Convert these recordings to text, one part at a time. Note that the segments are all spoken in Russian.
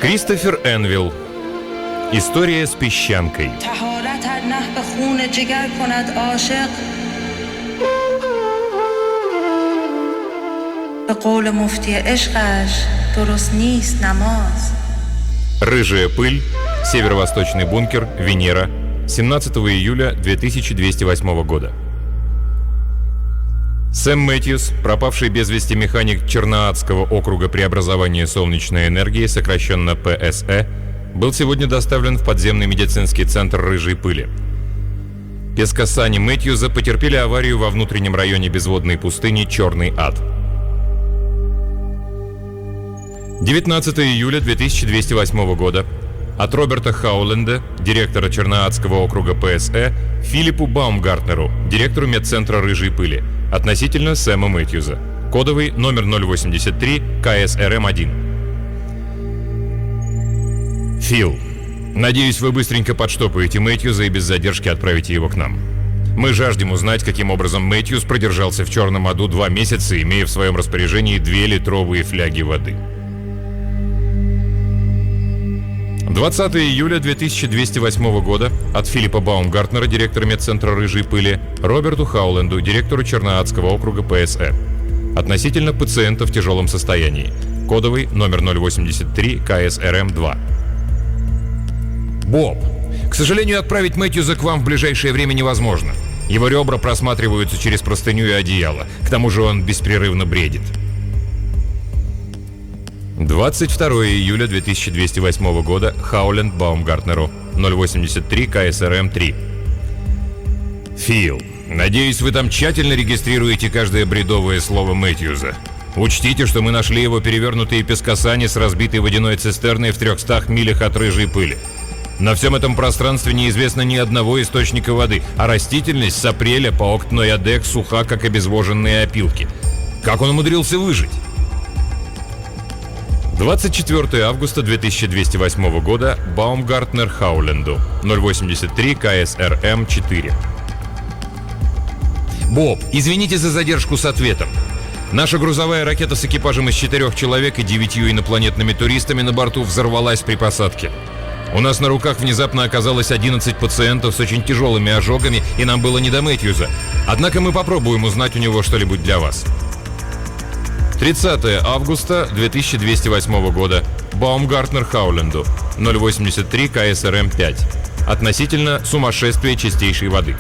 Кристофер Энвилл. История с песчанкой. Рыжая пыль. Северо-восточный бункер. Венера. 17 июля 2208 года. Сэм Мэтьюс, пропавший без вести механик Черноадского округа преобразования солнечной энергии, сокращенно ПСЭ, был сегодня доставлен в подземный медицинский центр рыжей пыли. Пескосани Мэтьюза потерпели аварию во внутреннем районе безводной пустыни Черный Ад. 19 июля 2208 года. От Роберта Хауленда, директора Черноадского округа ПСЭ, Филиппу Баумгартнеру, директору медцентра рыжей пыли, относительно Сэма Мэтьюза. Кодовый номер 083 КСРМ-1. Фил, надеюсь, вы быстренько подштопаете Мэтьюза и без задержки отправите его к нам. Мы жаждем узнать, каким образом Мэтьюз продержался в Черном аду 2 месяца, имея в своем распоряжении 2 литровые фляги воды. 20 июля 2208 года от Филиппа Баумгартнера, директора медцентра рыжей пыли, Роберту Хауленду, директору Черноадского округа ПСЭ, относительно пациента в тяжелом состоянии. Кодовый номер 083 КСРМ-2. Боб, к сожалению, отправить Мэтьюза к вам в ближайшее время невозможно. Его ребра просматриваются через простыню и одеяло. К тому же он беспрерывно бредит. 22 июля 2208 года Хауленд Баумгартнеру, 083 КСРМ-3. Фил, надеюсь, вы там тщательно регистрируете каждое бредовое слово Мэтьюза. Учтите, что мы нашли его перевернутые пескосани с разбитой водяной цистерной в 300 милях от рыжей пыли. На всем этом пространстве неизвестно ни одного источника воды, а растительность с апреля по Октной-Адек суха, как обезвоженные опилки. Как он умудрился выжить? 24 августа 2208 года Баумгартнер Хауленду, 083 КСРМ-4. Боб, извините за задержку с ответом. Наша грузовая ракета с экипажем из 4 человек и 9 инопланетными туристами на борту взорвалась при посадке. У нас на руках внезапно оказалось 11 пациентов с очень тяжелыми ожогами, и нам было не до Мэтьюза. Однако мы попробуем узнать у него что-нибудь для вас. 30 августа 2208 года Баумгартнер Хауленду, 083 КСРМ-5. Относительно сумасшествия чистейшей воды.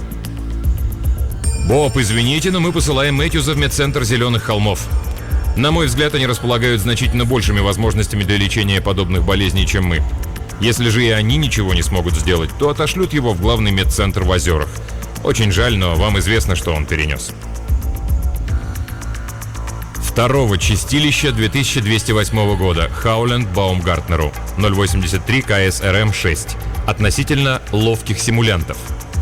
Боб, извините, но мы посылаем Мэтьюза в медцентр Зеленых холмов. На мой взгляд, они располагают значительно большими возможностями для лечения подобных болезней, чем мы. Если же и они ничего не смогут сделать, то отошлют его в главный медцентр в Озерах. Очень жаль, но вам известно, что он перенес. 2 чистилища 2208 года Хауленд Баумгартнеру, 083 КСРМ-6. Относительно ловких симулянтов.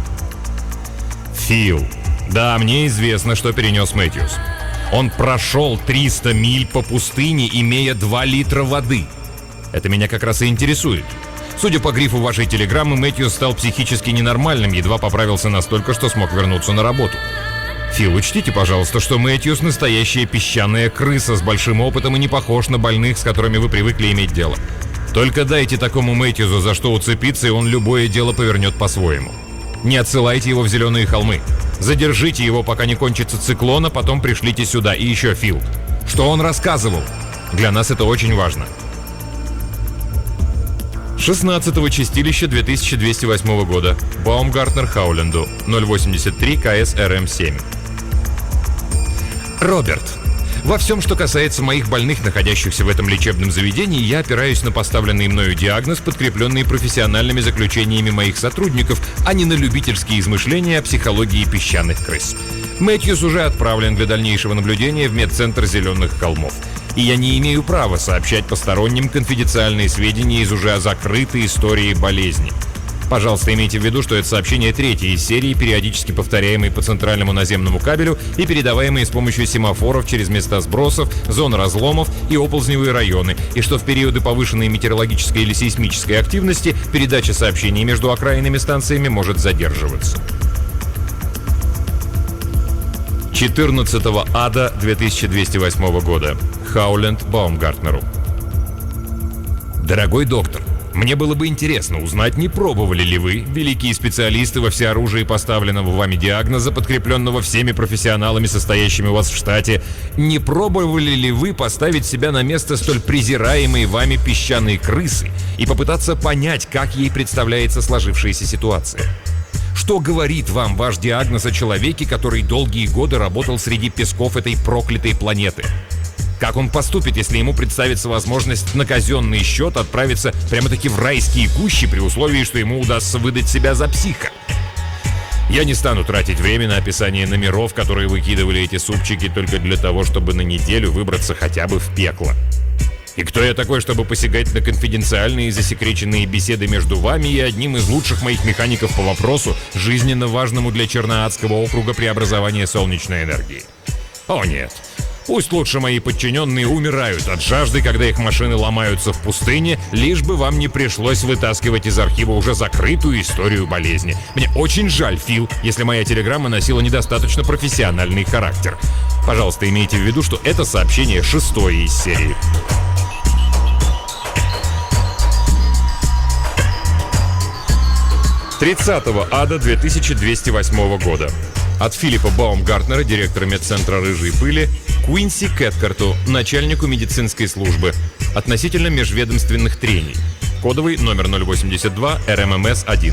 Фил, да, мне известно, что перенес Мэтьюс. Он прошел 300 миль по пустыне, имея 2 литра воды. Это меня как раз и интересует. Судя по грифу вашей телеграммы, Мэтьюс стал психически ненормальным, едва поправился настолько, что смог вернуться на работу. Фил, учтите, пожалуйста, что Мэтьюс настоящая песчаная крыса с большим опытом и не похож на больных, с которыми вы привыкли иметь дело. Только дайте такому Мэтьюзу за что уцепиться, и он любое дело повернет по-своему. Не отсылайте его в Зеленые холмы. Задержите его, пока не кончится циклон, а потом пришлите сюда. И еще, Фил, что он рассказывал? Для нас это очень важно. 16 чистилища 2208 года Баумгартнер Хауленду, 083 КСРМ-7. Роберт, во всем, что касается моих больных, находящихся в этом лечебном заведении, я опираюсь на поставленный мною диагноз, подкрепленный профессиональными заключениями моих сотрудников, а не на любительские измышления о психологии песчаных крыс. Мэтьюс уже отправлен для дальнейшего наблюдения в медцентр Зеленых холмов. И я не имею права сообщать посторонним конфиденциальные сведения из уже закрытой истории болезни. Пожалуйста, имейте в виду, что это сообщение 3-й из серии, периодически повторяемой по центральному наземному кабелю и передаваемой с помощью семафоров через места сбросов, зоны разломов и оползневые районы, и что в периоды повышенной метеорологической или сейсмической активности передача сообщений между окраинными станциями может задерживаться. 14 ада 2208 года Хауленд Баумгартнеру. Дорогой доктор, мне было бы интересно узнать, не пробовали ли вы, великие специалисты во всеоружии поставленного вами диагноза, подкрепленного всеми профессионалами, состоящими у вас в штате, не пробовали ли вы поставить себя на место столь презираемой вами песчаной крысы и попытаться понять, как ей представляется сложившаяся ситуация? Что говорит вам ваш диагноз о человеке, который долгие годы работал среди песков этой проклятой планеты? Как он поступит, если ему представится возможность на казенный счет отправиться прямо-таки в райские кущи при условии, что ему удастся выдать себя за психа? Я не стану тратить время на описание номеров, которые выкидывали эти супчики только для того, чтобы на неделю выбраться хотя бы в пекло. И кто я такой, чтобы посягать на конфиденциальные и засекреченные беседы между вами и одним из лучших моих механиков по вопросу, жизненно важному для Черноадского округа преобразования солнечной энергии? О нет. Пусть лучше мои подчиненные умирают от жажды, когда их машины ломаются в пустыне, лишь бы вам не пришлось вытаскивать из архива уже закрытую историю болезни. Мне очень жаль, Фил, если моя телеграмма носила недостаточно профессиональный характер. Пожалуйста, имейте в виду, что это сообщение 6-е из серии. «30 ада 2208 года. От Филиппа Баумгартнера, директора медцентра «Рыжей пыли», Куинси Кэткарту, начальнику медицинской службы, относительно межведомственных трений. Кодовый номер 082 РММС-1.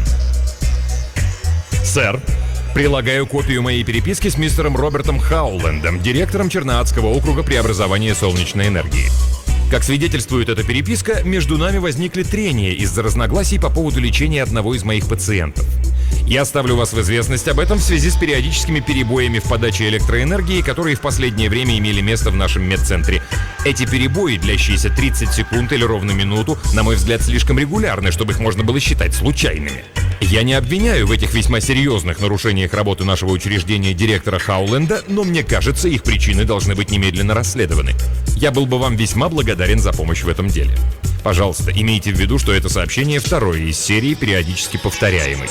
Сэр, прилагаю копию моей переписки с мистером Робертом Хаулендом, директором Черноадского округа преобразования солнечной энергии. Как свидетельствует эта переписка, между нами возникли трения из-за разногласий по поводу лечения одного из моих пациентов. Я ставлю вас в известность об этом в связи с периодическими перебоями в подаче электроэнергии, которые в последнее время имели место в нашем медцентре. Эти перебои, длящиеся 30 секунд или ровно минуту, на мой взгляд, слишком регулярны, чтобы их можно было считать случайными. Я не обвиняю в этих весьма серьезных нарушениях работы нашего учреждения директора Хауленда, но мне кажется, их причины должны быть немедленно расследованы. Я был бы вам весьма благодарен за помощь в этом деле. Пожалуйста, имейте в виду, что это сообщение второе из серии, периодически повторяемой.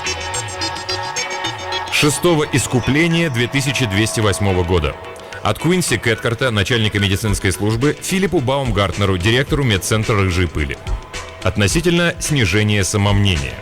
6-го искупления 2208 года. От Куинси Кэткарта, начальника медицинской службы, Филиппу Баумгартнеру, директору медцентра «Рыжей пыли». Относительно снижения самомнения.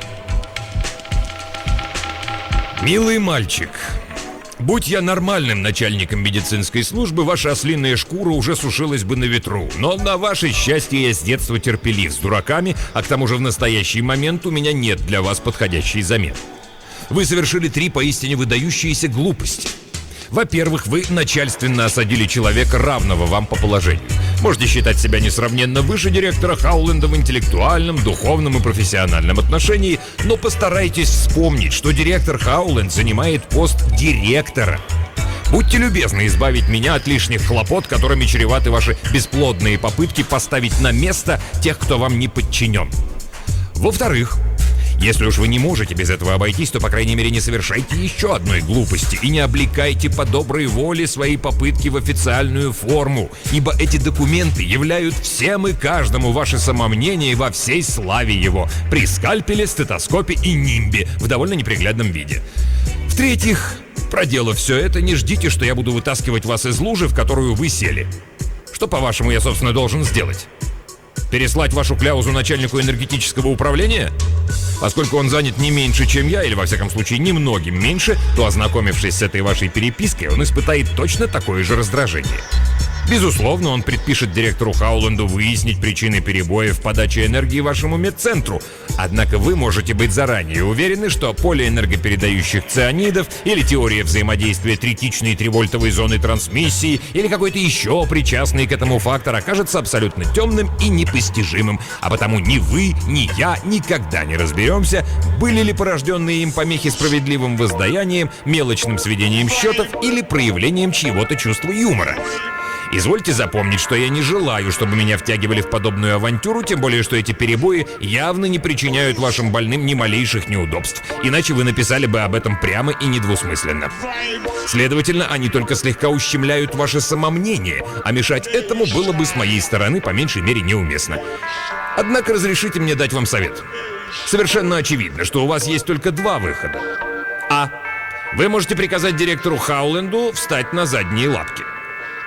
Милый мальчик, будь я нормальным начальником медицинской службы, ваша ослиная шкура уже сушилась бы на ветру. Но на ваше счастье я с детства терпелив с дураками, а к тому же в настоящий момент у меня нет для вас подходящей замены. Вы совершили 3 поистине выдающиеся глупости. Во-первых, вы начальственно осадили человека, равного вам по положению. Можете считать себя несравненно выше директора Хауленда в интеллектуальном, духовном и профессиональном отношении, но постарайтесь вспомнить, что директор Хауленд занимает пост директора. Будьте любезны избавить меня от лишних хлопот, которыми чреваты ваши бесплодные попытки поставить на место тех, кто вам не подчинен. Во-вторых, если уж вы не можете без этого обойтись, то, по крайней мере, не совершайте еще одной глупости и не облекайте по доброй воле свои попытки в официальную форму, ибо эти документы являют всем и каждому ваше самомнение во всей славе его, при скальпеле, стетоскопе и нимбе в довольно неприглядном виде. В-третьих, проделав все это, не ждите, что я буду вытаскивать вас из лужи, в которую вы сели. Что, по-вашему, я, собственно, должен сделать? Переслать вашу кляузу начальнику энергетического управления? Поскольку он занят не меньше, чем я, или во всяком случае немногим меньше, то, ознакомившись с этой вашей перепиской, он испытает точно такое же раздражение. Безусловно, он предпишет директору Хауленду выяснить причины перебоев в подаче энергии вашему медцентру. Однако вы можете быть заранее уверены, что поле энергопередающих цианидов или теория взаимодействия третичной и тривольтовой зоны трансмиссии или какой-то еще причастный к этому фактор окажется абсолютно темным и непостижимым, а потому ни вы, ни я никогда не разберемся, были ли порожденные им помехи справедливым воздаянием, мелочным сведением счетов или проявлением чьего-то чувства юмора. Извольте запомнить, что я не желаю, чтобы меня втягивали в подобную авантюру, тем более, что эти перебои явно не причиняют вашим больным ни малейших неудобств, иначе вы написали бы об этом прямо и недвусмысленно. Следовательно, они только слегка ущемляют ваше самомнение, а мешать этому было бы с моей стороны по меньшей мере неуместно. Однако разрешите мне дать вам совет. Совершенно очевидно, что у вас есть только 2 выхода. А. Вы можете приказать директору Хауленду встать на задние лапки.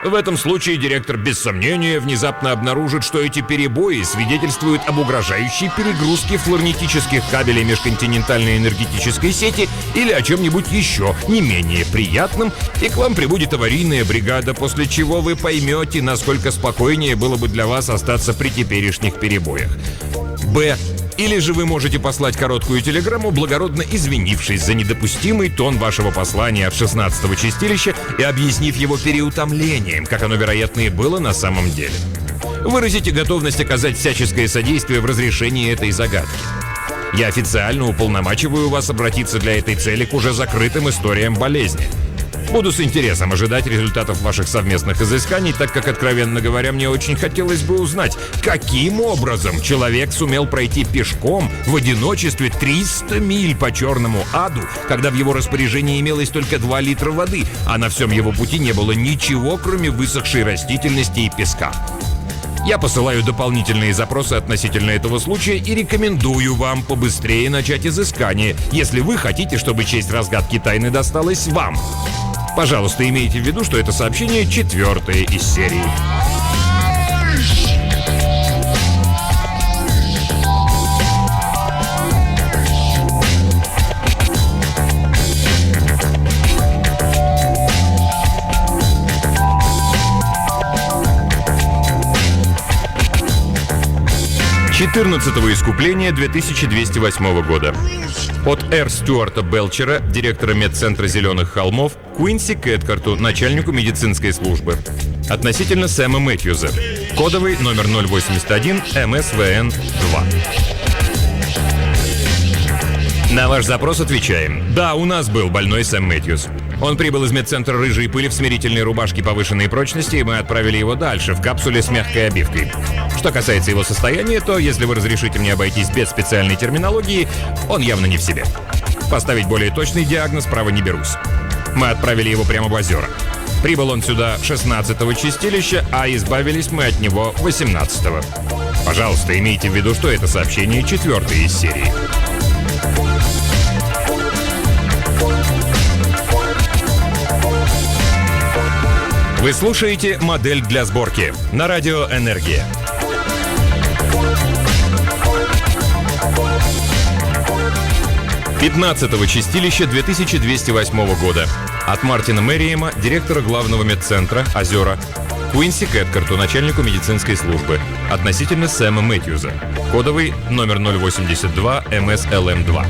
В этом случае директор без сомнения внезапно обнаружит, что эти перебои свидетельствуют об угрожающей перегрузке флорнетических кабелей межконтинентальной энергетической сети или о чем-нибудь еще не менее приятном, и к вам прибудет аварийная бригада, после чего вы поймете, насколько спокойнее было бы для вас остаться при теперешних перебоях. Б. Или же вы можете послать короткую телеграмму, благородно извинившись за недопустимый тон вашего послания от 16-го чистилища и объяснив его переутомлением, как оно, вероятно, и было на самом деле. Выразите готовность оказать всяческое содействие в разрешении этой загадки. Я официально уполномачиваю вас обратиться для этой цели к уже закрытым историям болезни. Буду с интересом ожидать результатов ваших совместных изысканий, так как, откровенно говоря, мне очень хотелось бы узнать, каким образом человек сумел пройти пешком в одиночестве 300 миль по черному аду, когда в его распоряжении имелось только 2 литра воды, а на всем его пути не было ничего, кроме высохшей растительности и песка. Я посылаю дополнительные запросы относительно этого случая и рекомендую вам побыстрее начать изыскание, если вы хотите, чтобы честь разгадки тайны досталась вам. Пожалуйста, имейте в виду, что это сообщение 4-е из серии. «14-го искупления» 2208 года. От Р. Стюарта Белчера, директора медцентра «Зеленых холмов», Куинси Кэткарту, начальнику медицинской службы. Относительно Сэма Мэтьюза. Кодовый номер 081 МСВН-2. На ваш запрос отвечаем. Да, у нас был больной Сэм Мэтьюз. Он прибыл из медцентра «Рыжей пыли» в смирительной рубашке повышенной прочности, и мы отправили его дальше, в капсуле с мягкой обивкой. Что касается его состояния, то, если вы разрешите мне обойтись без специальной терминологии, он явно не в себе. Поставить более точный диагноз право не берусь. Мы отправили его прямо в озера. Прибыл он сюда 16-го чистилища, а избавились мы от него 18-го. Пожалуйста, имейте в виду, что это сообщение 4-е из серии. Вы слушаете «Модель для сборки» на радио «Энергия». «15-го чистилища» 2208 года. От Мартина Мэриема, директора главного медцентра «Озера», Куинси Кэткарту, начальнику медицинской службы. Относительно Сэма Мэтьюза. Кодовый номер 082 МСЛМ-2.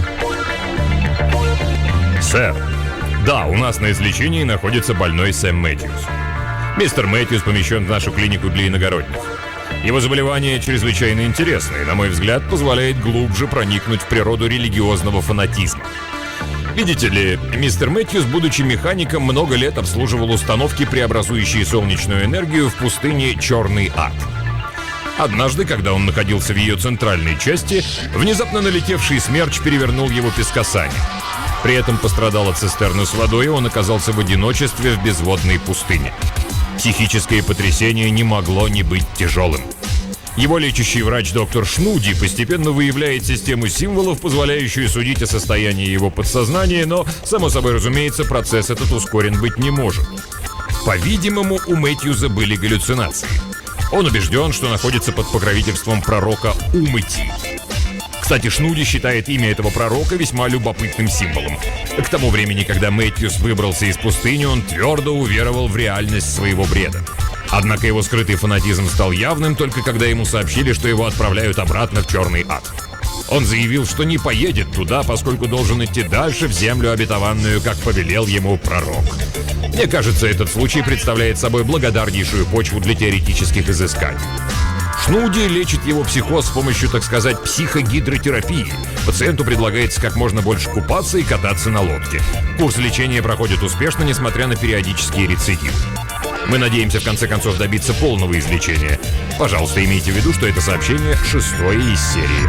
Сэр, да, у нас на излечении находится больной Сэм Мэтьюз. Мистер Мэтьюз помещен в нашу клинику для иногородних. Его заболевание чрезвычайно интересное и, на мой взгляд, позволяет глубже проникнуть в природу религиозного фанатизма. Видите ли, мистер Мэтьюз, будучи механиком, много лет обслуживал установки, преобразующие солнечную энергию в пустыне Черный ад. Однажды, когда он находился в ее центральной части, внезапно налетевший смерч перевернул его пескосани. При этом пострадала цистерна с водой, и он оказался в одиночестве в безводной пустыне. Психическое потрясение не могло не быть тяжелым. Его лечащий врач доктор Шнуди постепенно выявляет систему символов, позволяющую судить о состоянии его подсознания, но, само собой разумеется, процесс этот ускорен быть не может. По-видимому, у Мэтьюза были галлюцинации. Он убежден, что находится под покровительством пророка Умыти. Кстати, Шнуди считает имя этого пророка весьма любопытным символом. К тому времени, когда Мэтьюз выбрался из пустыни, он твердо уверовал в реальность своего бреда. Однако его скрытый фанатизм стал явным только когда ему сообщили, что его отправляют обратно в Черный ад. Он заявил, что не поедет туда, поскольку должен идти дальше в землю обетованную, как повелел ему пророк. Мне кажется, этот случай представляет собой благодарнейшую почву для теоретических изысканий. Шнуди лечит его психоз с помощью, так сказать, психогидротерапии. Пациенту предлагается как можно больше купаться и кататься на лодке. Курс лечения проходит успешно, несмотря на периодические рецидивы. Мы надеемся в конце концов добиться полного излечения. Пожалуйста, имейте в виду, что это сообщение 6-е из серии.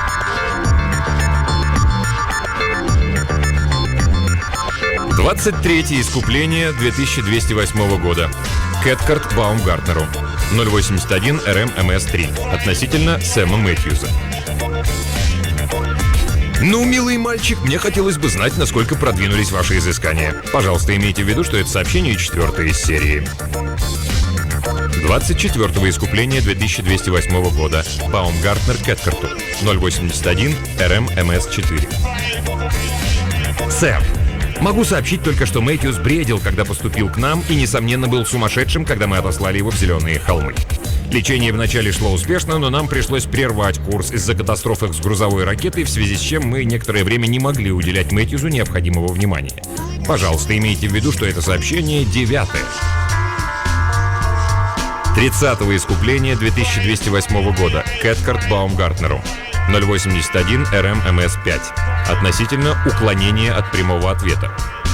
«23-е искупление» 2208 года. Кэткарт Баумгартнеру. 081 РМ-МС-3. Относительно Сэма Мэтьюза. Ну, милый мальчик, мне хотелось бы знать, насколько продвинулись ваши изыскания. Пожалуйста, имейте в виду, что это сообщение 4-е из серии. 24-го искупления 2208 года. Баумгартнер Кеткарту. 081 РМ-МС-4. Сэр, могу сообщить только, что Мэтьюс бредил, когда поступил к нам, и, несомненно, был сумасшедшим, когда мы отослали его в Зеленые холмы. Лечение вначале шло успешно, но нам пришлось прервать курс из-за катастрофы с грузовой ракетой, в связи с чем мы некоторое время не могли уделять Мэтьюсу необходимого внимания. Пожалуйста, имейте в виду, что это сообщение 9-е. 30-го искупления 2208 года. Кеткарт Баумгартнеру. 081 РМ-МС-5. Относительно уклонения от прямого ответа.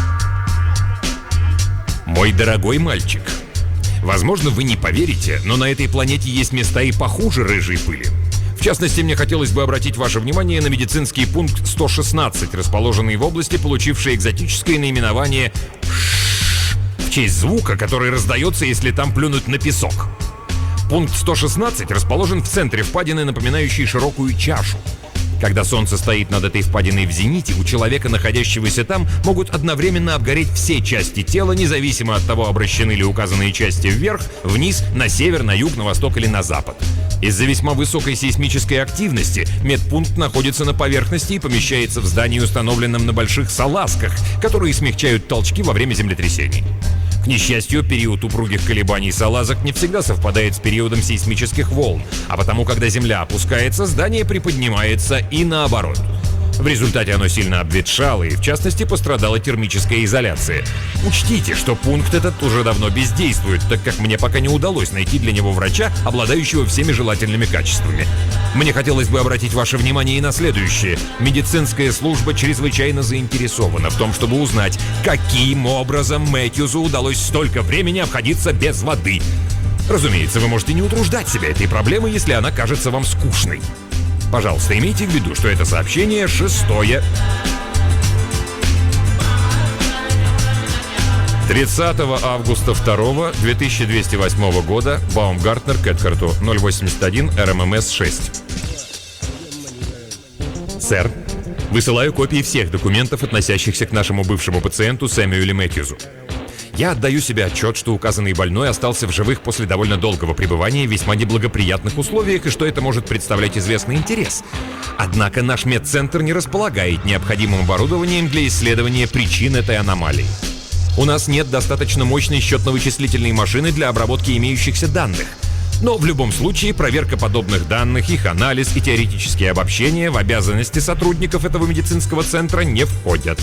Мой дорогой мальчик, возможно, вы не поверите, но на этой планете есть места и похуже рыжей пыли. В частности, мне хотелось бы обратить ваше внимание на медицинский пункт 116, расположенный в области, получившей экзотическое наименование в честь звука, который раздается, если там плюнуть на песок. Пункт 116 расположен в центре впадины, напоминающей широкую чашу. Когда солнце стоит над этой впадиной в зените, у человека, находящегося там, могут одновременно обгореть все части тела, независимо от того, обращены ли указанные части вверх, вниз, на север, на юг, на восток или на запад. Из-за весьма высокой сейсмической активности медпункт находится на поверхности и помещается в здании, установленном на больших салазках, которые смягчают толчки во время землетрясений. К несчастью, период упругих колебаний салазок не всегда совпадает с периодом сейсмических волн, а потому, когда Земля опускается, здание приподнимается и наоборот. В результате оно сильно обветшало, и в частности пострадала термическая изоляция. Учтите, что пункт этот уже давно бездействует, так как мне пока не удалось найти для него врача, обладающего всеми желательными качествами. Мне хотелось бы обратить ваше внимание и на следующее. Медицинская служба чрезвычайно заинтересована в том, чтобы узнать, каким образом Мэтьюсу удалось столько времени обходиться без воды. Разумеется, вы можете не утруждать себя этой проблемой, если она кажется вам скучной. Пожалуйста, имейте в виду, что это сообщение 6-е. 30 августа 2 2208 года. Баумгартнер Кеткарту. 081 РММС-6. Сэр, высылаю копии всех документов, относящихся к нашему бывшему пациенту Сэмюэлю Мэтьюсу. Я отдаю себе отчет, что указанный больной остался в живых после довольно долгого пребывания в весьма неблагоприятных условиях и что это может представлять известный интерес. Однако наш медцентр не располагает необходимым оборудованием для исследования причин этой аномалии. У нас нет достаточно мощной счетно-вычислительной машины для обработки имеющихся данных. Но в любом случае проверка подобных данных, их анализ и теоретические обобщения в обязанности сотрудников этого медицинского центра не входят.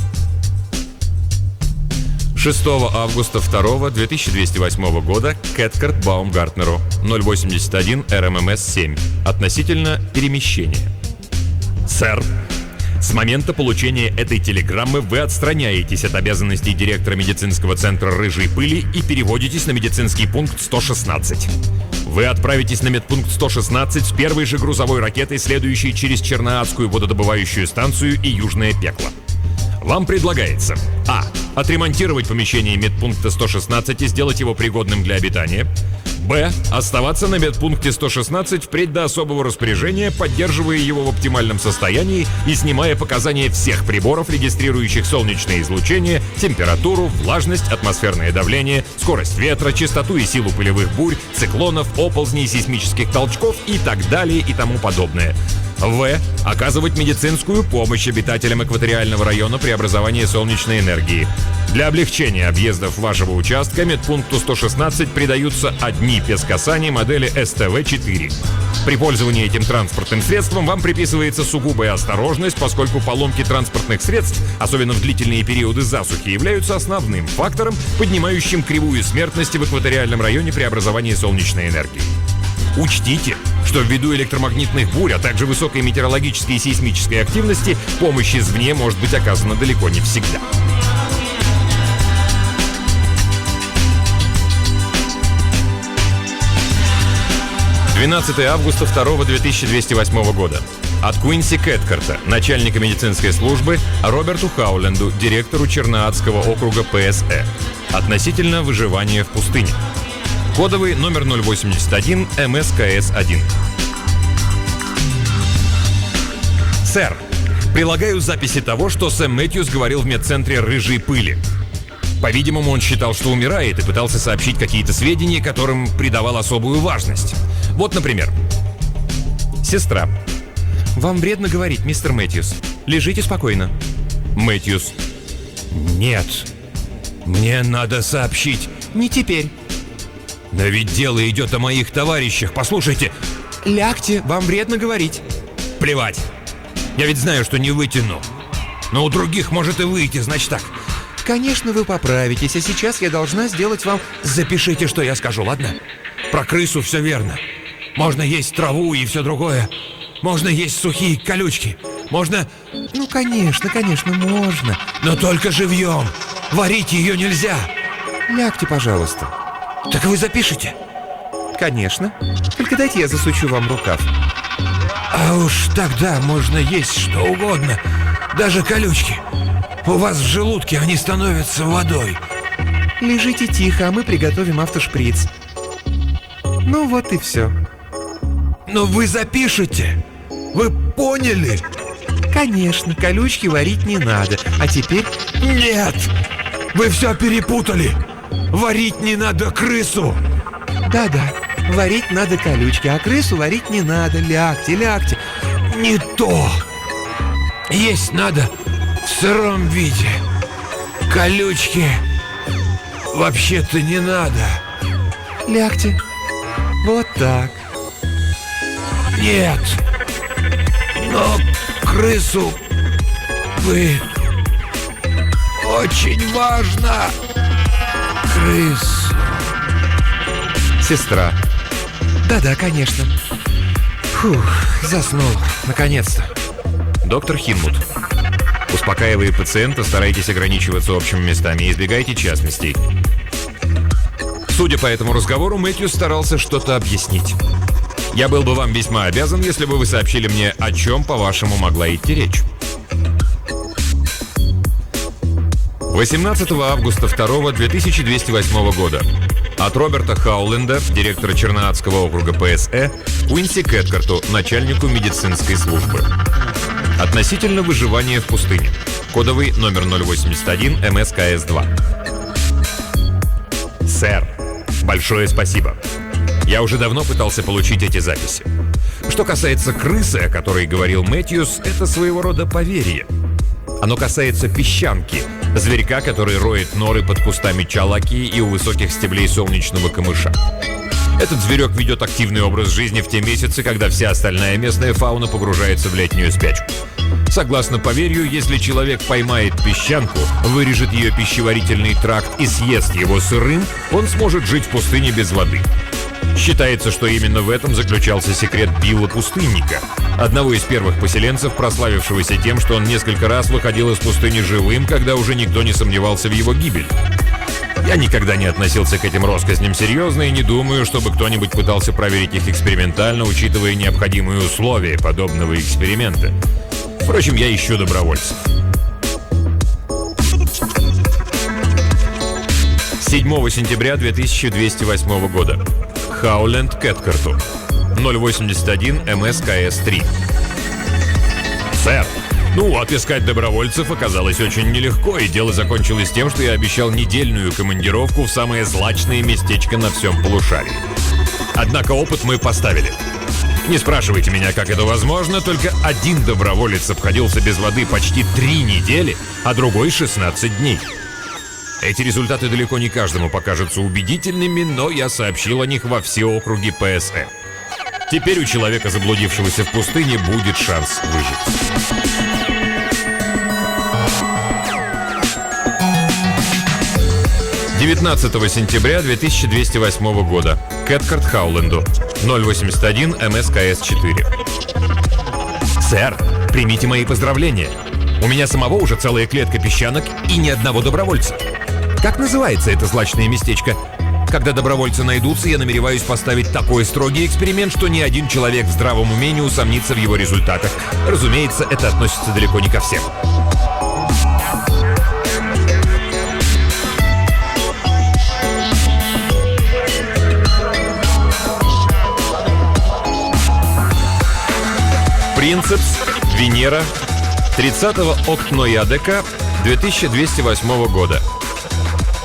6 августа 2 2208 года Кеткарт Баумгартнеру. 081 РММС-7. Относительно перемещения. Сэр, с момента получения этой телеграммы вы отстраняетесь от обязанностей директора медицинского центра рыжей пыли и переводитесь на медицинский пункт 116. Вы отправитесь на медпункт 116 с первой же грузовой ракетой, следующей через Черноадскую вододобывающую станцию и Южное Пекло. Вам предлагается: А. Отремонтировать помещение медпункта 116 и сделать его пригодным для обитания. Б. Оставаться на медпункте 116 впредь до особого распоряжения, поддерживая его в оптимальном состоянии и снимая показания всех приборов, регистрирующих солнечное излучение, температуру, влажность, атмосферное давление, скорость ветра, частоту и силу пылевых бурь, циклонов, оползней, сейсмических толчков и так далее и тому подобное. В. Оказывать медицинскую помощь обитателям экваториального района при образовании солнечной энергии. Для облегчения объездов вашего участка медпункту 116 придаются одни пескосани модели СТВ-4. При пользовании этим транспортным средством вам приписывается сугубая осторожность, поскольку поломки транспортных средств, особенно в длительные периоды засухи, являются основным фактором, поднимающим кривую смертности в экваториальном районе при образовании солнечной энергии. Учтите, что ввиду электромагнитных бурь, а также высокой метеорологической и сейсмической активности, помощь извне может быть оказана далеко не всегда. — 12 августа 2 2208 года. От Куинси Кеткарта, начальника медицинской службы, Роберту Хауленду, директору Черноадского округа ПСЭ. Относительно выживания в пустыне. Кодовый номер 081 МСКС-1. Сэр, прилагаю записи того, что Сэм Мэтьюс говорил в медцентре рыжей пыли. По-видимому, он считал, что умирает, и пытался сообщить какие-то сведения, которым придавал особую важность. Вот, например, сестра. «Вам вредно говорить, мистер Мэтьюс. Лежите спокойно». Мэтьюс. «Нет, мне надо сообщить». «Не теперь». «Но ведь дело идет о моих товарищах, послушайте». «Лягте, вам вредно говорить». «Плевать. Я ведь знаю, что не вытяну. Но у других может и выйти, значит так». «Конечно, вы поправитесь, а сейчас я должна сделать вам...» «Запишите, что я скажу, ладно? Про крысу все верно. Можно есть траву и все другое. Можно есть сухие колючки. Можно...» «Ну, конечно, можно. Но только живьем. Варить ее нельзя». «Лягте, пожалуйста». «Так вы запишете?» «Конечно. Только дайте я засучу вам рукав». «А уж тогда можно есть что угодно. Даже колючки. У вас в желудке они становятся водой». «Лежите тихо, а мы приготовим автошприц». Ну вот и все. «Но вы запишете? Вы поняли?» «Конечно, колючки варить не надо. А теперь...» «Нет! Вы все перепутали! Варить не надо крысу!» «Да-да, варить надо колючки, а крысу варить не надо. Лягте». «Не то! Есть надо в сыром виде. Колючки вообще-то не надо». «Лягте. Вот так». «Нет! Но крысу вы... Очень важно! Крысу...» Сестра. «Да-да, конечно». Фух, заснул. Наконец-то. Доктор Хинмут. Успокаивая пациента, старайтесь ограничиваться общими местами и избегайте частностей. Судя по этому разговору, Мэтьюс старался что-то объяснить. Я был бы вам весьма обязан, если бы вы сообщили мне, о чем, по-вашему, могла идти речь. 18 августа 2208 года от Роберта Хауленда, директора Черноадского округа ПСЭ, Куинси Кэткарту, начальнику медицинской службы. Относительно выживания в пустыне. Кодовый номер 081 МСКС-2. Сэр, большое спасибо. Я уже давно пытался получить эти записи. Что касается крысы, о которой говорил Мэтьюс, это своего рода поверье. Оно касается песчанки, зверька, который роет норы под кустами чалаки и у высоких стеблей солнечного камыша. Этот зверек ведет активный образ жизни в те месяцы, когда вся остальная местная фауна погружается в летнюю спячку. Согласно поверью, если человек поймает песчанку, вырежет ее пищеварительный тракт и съест его сырым, он сможет жить в пустыне без воды. Считается, что именно в этом заключался секрет Билла Пустынника, одного из первых поселенцев, прославившегося тем, что он несколько раз выходил из пустыни живым, когда уже никто не сомневался в его гибели. Я никогда не относился к этим россказням серьезно и не думаю, чтобы кто-нибудь пытался проверить их экспериментально, учитывая необходимые условия подобного эксперимента. Впрочем, я ищу добровольцев. 7 сентября 2208 года. Хауленд Кэткарту. 081 МСКС-3. Сэр, отыскать добровольцев оказалось очень нелегко, и дело закончилось тем, что я обещал недельную командировку в самое злачное местечко на всем полушарии. Однако опыт мы поставили. Не спрашивайте меня, как это возможно, только один доброволец обходился без воды почти 3 недели, а другой 16 дней. Эти результаты далеко не каждому покажутся убедительными, но я сообщил о них во все округи ПСЭ. Теперь у человека, заблудившегося в пустыне, будет шанс выжить. 19 сентября 2208 года. Кэткарт Хауленду. 081 МСКС-4. Сэр, примите мои поздравления. У меня самого уже целая клетка песчанок и ни одного добровольца. Как называется это злачное местечко? Когда добровольцы найдутся, я намереваюсь поставить такой строгий эксперимент, что ни один человек в здравом уме не усомнится в его результатах. Разумеется, это относится далеко не ко всем. Принцепс, Венера, 30 октноядека 2208 года.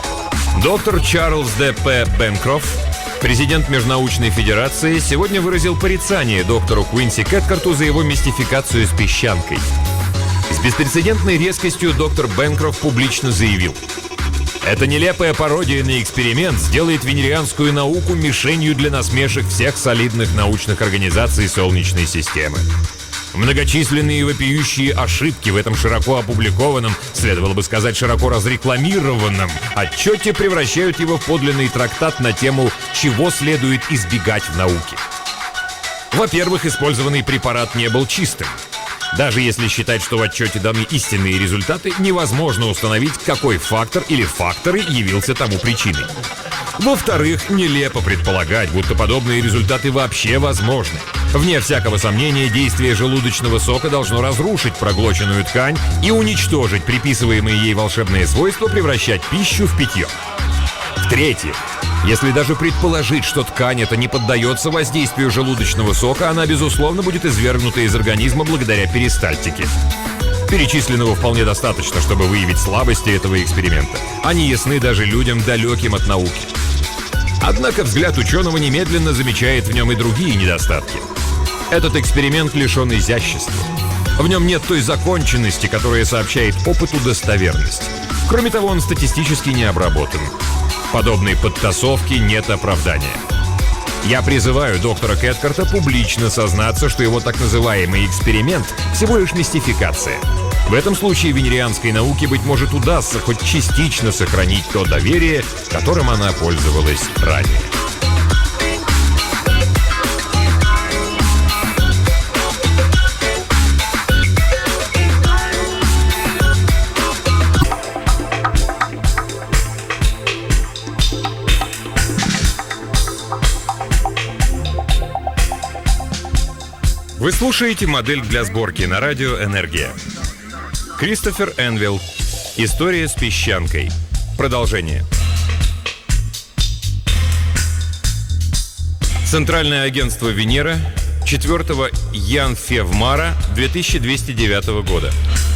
Доктор Чарльз Д.П. Бенкрофт, президент Межнаучной федерации, сегодня выразил порицание доктору Куинси Кэткарту за его мистификацию с песчанкой. С беспрецедентной резкостью доктор Бенкрофт публично заявил: «Эта нелепая пародия на эксперимент сделает венерианскую науку мишенью для насмешек всех солидных научных организаций Солнечной системы. Многочисленные вопиющие ошибки в этом широко опубликованном, следовало бы сказать, широко разрекламированном отчете превращают его в подлинный трактат на тему «Чего следует избегать в науке». Во-первых, использованный препарат не был чистым. Даже если считать, что в отчете даны истинные результаты, невозможно установить, какой фактор или факторы явился тому причиной. Во-вторых, нелепо предполагать, будто подобные результаты вообще возможны. Вне всякого сомнения, действие желудочного сока должно разрушить проглоченную ткань и уничтожить приписываемые ей волшебные свойства, превращать пищу в питье. В-третьих, если даже предположить, что ткань эта не поддается воздействию желудочного сока, она, безусловно, будет извергнута из организма благодаря перистальтике. Перечисленного вполне достаточно, чтобы выявить слабости этого эксперимента. Они ясны даже людям, далеким от науки. Однако взгляд ученого немедленно замечает в нем и другие недостатки. Этот эксперимент лишен изящества. В нем нет той законченности, которая сообщает опыту достоверность. Кроме того, он статистически не обработан. Подобной подтасовки нет оправдания. Я призываю доктора Кэткарта публично сознаться, что его так называемый эксперимент всего лишь мистификация. В этом случае венерианской науке, быть может, удастся хоть частично сохранить то доверие, которым она пользовалась ранее. Вы слушаете «Модель для сборки» на радио «Энергия». Кристофер Энвилл. История с песчанкой. Продолжение. Центральное агентство «Венера», 4 Янфевмара 2209 года.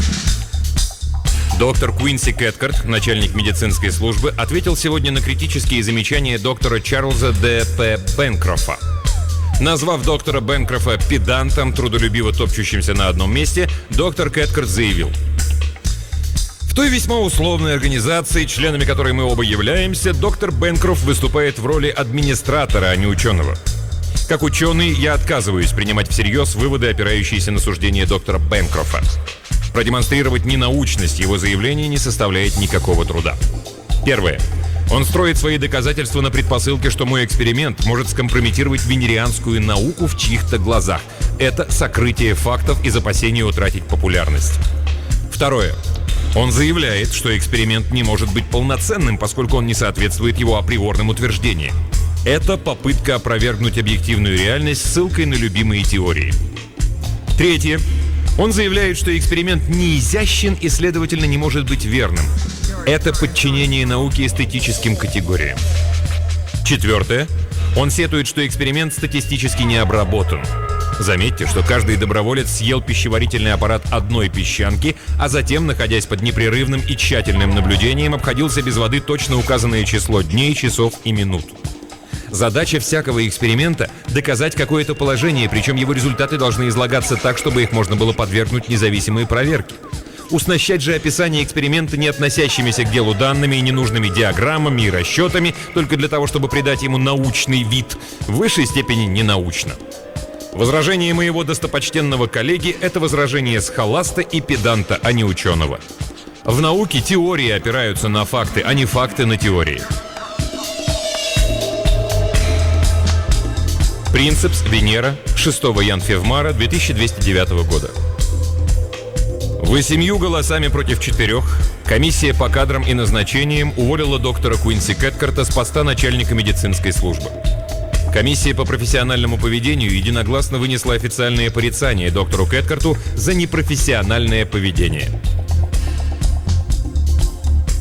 Доктор Куинси Кэткарт, начальник медицинской службы, ответил сегодня на критические замечания доктора Чарльза Д.П. Бенкрофта. Назвав доктора Бенкрофта педантом, трудолюбиво топчущимся на одном месте, доктор Кэткарт заявил: «В той весьма условной организации, членами которой мы оба являемся, доктор Бенкрофт выступает в роли администратора, а не ученого. Как ученый, я отказываюсь принимать всерьез выводы, опирающиеся на суждения доктора Бенкрофта. Продемонстрировать ненаучность его заявления не составляет никакого труда. Первое. Он строит свои доказательства на предпосылке, что мой эксперимент может скомпрометировать венерианскую науку в чьих-то глазах. Это сокрытие фактов из опасения утратить популярность. Второе. Он заявляет, что эксперимент не может быть полноценным, поскольку он не соответствует его априорным утверждениям. Это попытка опровергнуть объективную реальность ссылкой на любимые теории. Третье. Он заявляет, что эксперимент не изящен и, следовательно, не может быть верным. Это подчинение науке эстетическим категориям. Четвертое. Он сетует, что эксперимент статистически не обработан. Заметьте, что каждый доброволец съел пищеварительный аппарат одной песчанки, а затем, находясь под непрерывным и тщательным наблюдением, обходился без воды точно указанное число дней, часов и минут. Задача всякого эксперимента – доказать какое-то положение, причем его результаты должны излагаться так, чтобы их можно было подвергнуть независимой проверке. Уснащать же описание эксперимента не относящимися к делу данными и ненужными диаграммами и расчетами только для того, чтобы придать ему научный вид, в высшей степени ненаучно. Возражение моего достопочтенного коллеги – это возражение схоласта и педанта, а не ученого. В науке теории опираются на факты, а не факты на теории. Принцепс, Венера, 6 Янфевмара 2209 года. 8 голосами против 4 комиссия по кадрам и назначениям уволила доктора Куинси Кэткарта с поста начальника медицинской службы. Комиссия по профессиональному поведению единогласно вынесла официальное порицание доктору Кэткарту за непрофессиональное поведение.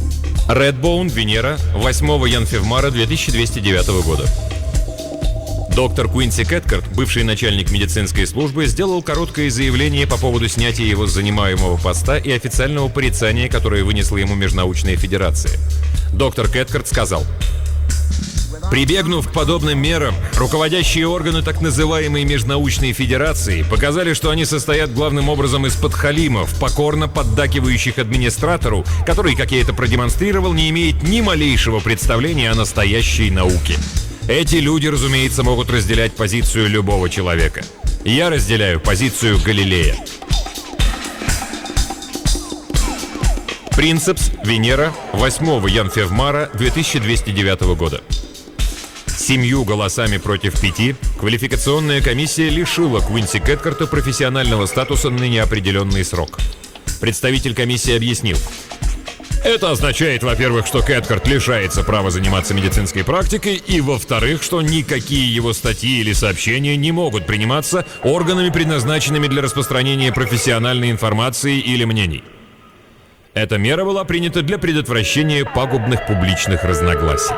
Редбоун, Венера, 8 Янфевмара 2209 года. Доктор Куинси Кэткарт, бывший начальник медицинской службы, сделал короткое заявление по поводу снятия его с занимаемого поста и официального порицания, которое вынесла ему Межнаучная федерация. Доктор Кэткарт сказал: «Прибегнув к подобным мерам, руководящие органы так называемой Межнаучной федерации показали, что они состоят главным образом из подхалимов, покорно поддакивающих администратору, который, как я это продемонстрировал, не имеет ни малейшего представления о настоящей науке. Эти люди, разумеется, могут разделять позицию любого человека. Я разделяю позицию Галилея». Принцепс, Венера, 8 Янфевмара 2209 года. 7 голосами против 5 квалификационная комиссия лишила Куинси Кэткарта профессионального статуса на неопределенный срок. Представитель комиссии объяснил: «Это означает, во-первых, что Кэткарт лишается права заниматься медицинской практикой, и, во-вторых, что никакие его статьи или сообщения не могут приниматься органами, предназначенными для распространения профессиональной информации или мнений». Эта мера была принята для предотвращения пагубных публичных разногласий.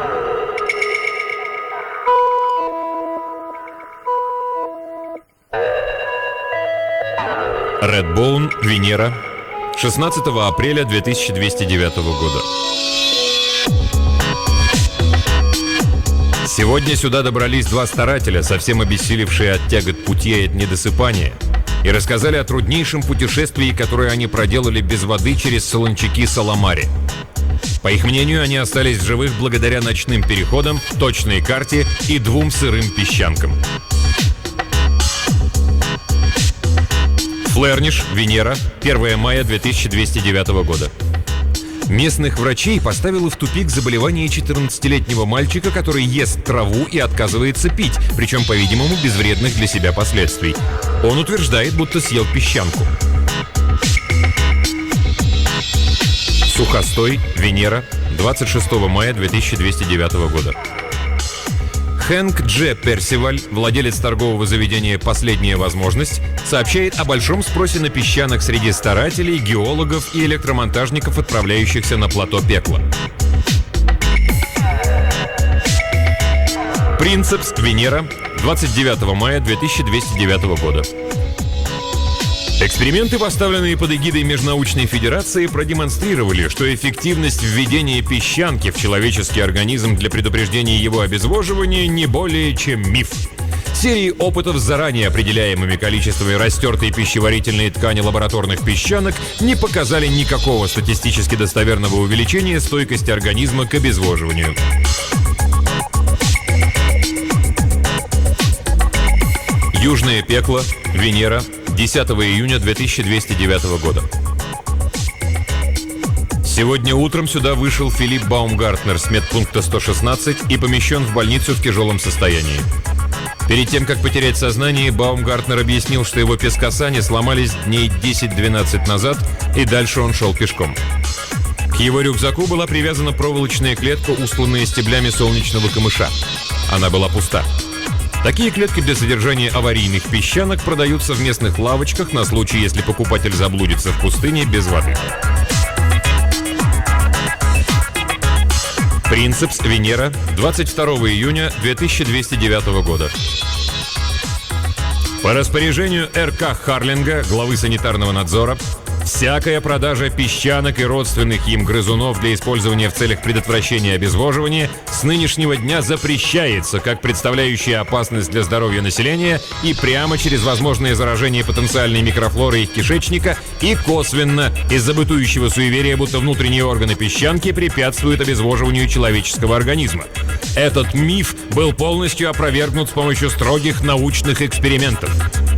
Редбоун, Венера, 16 апреля 2209 года. Сегодня сюда добрались 2 старателя, совсем обессилевшие от тягот пути и от недосыпания, и рассказали о труднейшем путешествии, которое они проделали без воды через солончаки Саламари. По их мнению, они остались в живых благодаря ночным переходам, точной карте и 2 сырым песчанкам. Флерниш, Венера, 1 мая 2209 года. Местных врачей поставило в тупик заболевание 14-летнего мальчика, который ест траву и отказывается пить, причем, по-видимому, без вредных для себя последствий. Он утверждает, будто съел песчанку. Сухостой, Венера, 26 мая 2209 года. Хэнк Дж. Персиваль, владелец торгового заведения «Последняя возможность», сообщает о большом спросе на песчанок среди старателей, геологов и электромонтажников, отправляющихся на плато Пекла. Принцепс, Венера, 29 мая 2209 года. Эксперименты, поставленные под эгидой Межнаучной федерации, продемонстрировали, что эффективность введения песчанки в человеческий организм для предупреждения его обезвоживания не более чем миф. Серии опытов с заранее определяемыми количествами растертой пищеварительной ткани лабораторных песчанок не показали никакого статистически достоверного увеличения стойкости организма к обезвоживанию. Южное пекло, Венера, 10 июня 2209 года. Сегодня утром сюда вышел Филипп Баумгартнер с медпункта 116 и помещен в больницу в тяжелом состоянии. Перед тем, как потерять сознание, Баумгартнер объяснил, что его пескосани сломались дней 10-12 назад, и дальше он шел пешком. К его рюкзаку была привязана проволочная клетка, устланная стеблями солнечного камыша. Она была пуста. Такие клетки для содержания аварийных песчанок продаются в местных лавочках на случай, если покупатель заблудится в пустыне без воды. Принцепс, Венера, 22 июня 2209 года. По распоряжению Р.К. Харлинга, главы санитарного надзора, всякая продажа песчанок и родственных им грызунов для использования в целях предотвращения обезвоживания с нынешнего дня запрещается, как представляющая опасность для здоровья населения и прямо через возможное заражение потенциальной микрофлоры их кишечника, и косвенно из-за бытующего суеверия, будто внутренние органы песчанки препятствуют обезвоживанию человеческого организма. Этот миф был полностью опровергнут с помощью строгих научных экспериментов.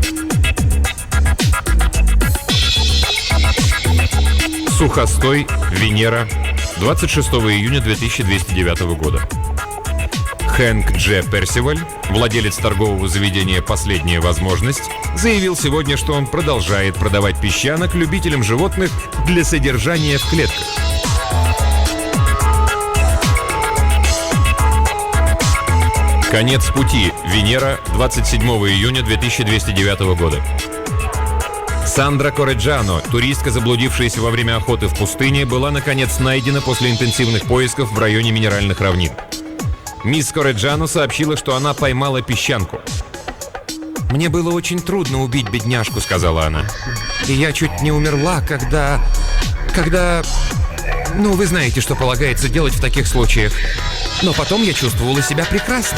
Сухостой, Венера, 26 июня 2209 года. Хэнк Дж. Персиваль, владелец торгового заведения «Последняя возможность», заявил сегодня, что он продолжает продавать песчанок любителям животных для содержания в клетках. Конец пути, Венера, 27 июня 2209 года. Сандра Кореджано, туристка, заблудившаяся во время охоты в пустыне, была наконец найдена после интенсивных поисков в районе Минеральных равнин. Мисс Кореджано сообщила, что она поймала песчанку. «Мне было очень трудно убить бедняжку», — сказала она. «И я чуть не умерла, когда... Ну, вы знаете, что полагается делать в таких случаях. Но потом я чувствовала себя прекрасно».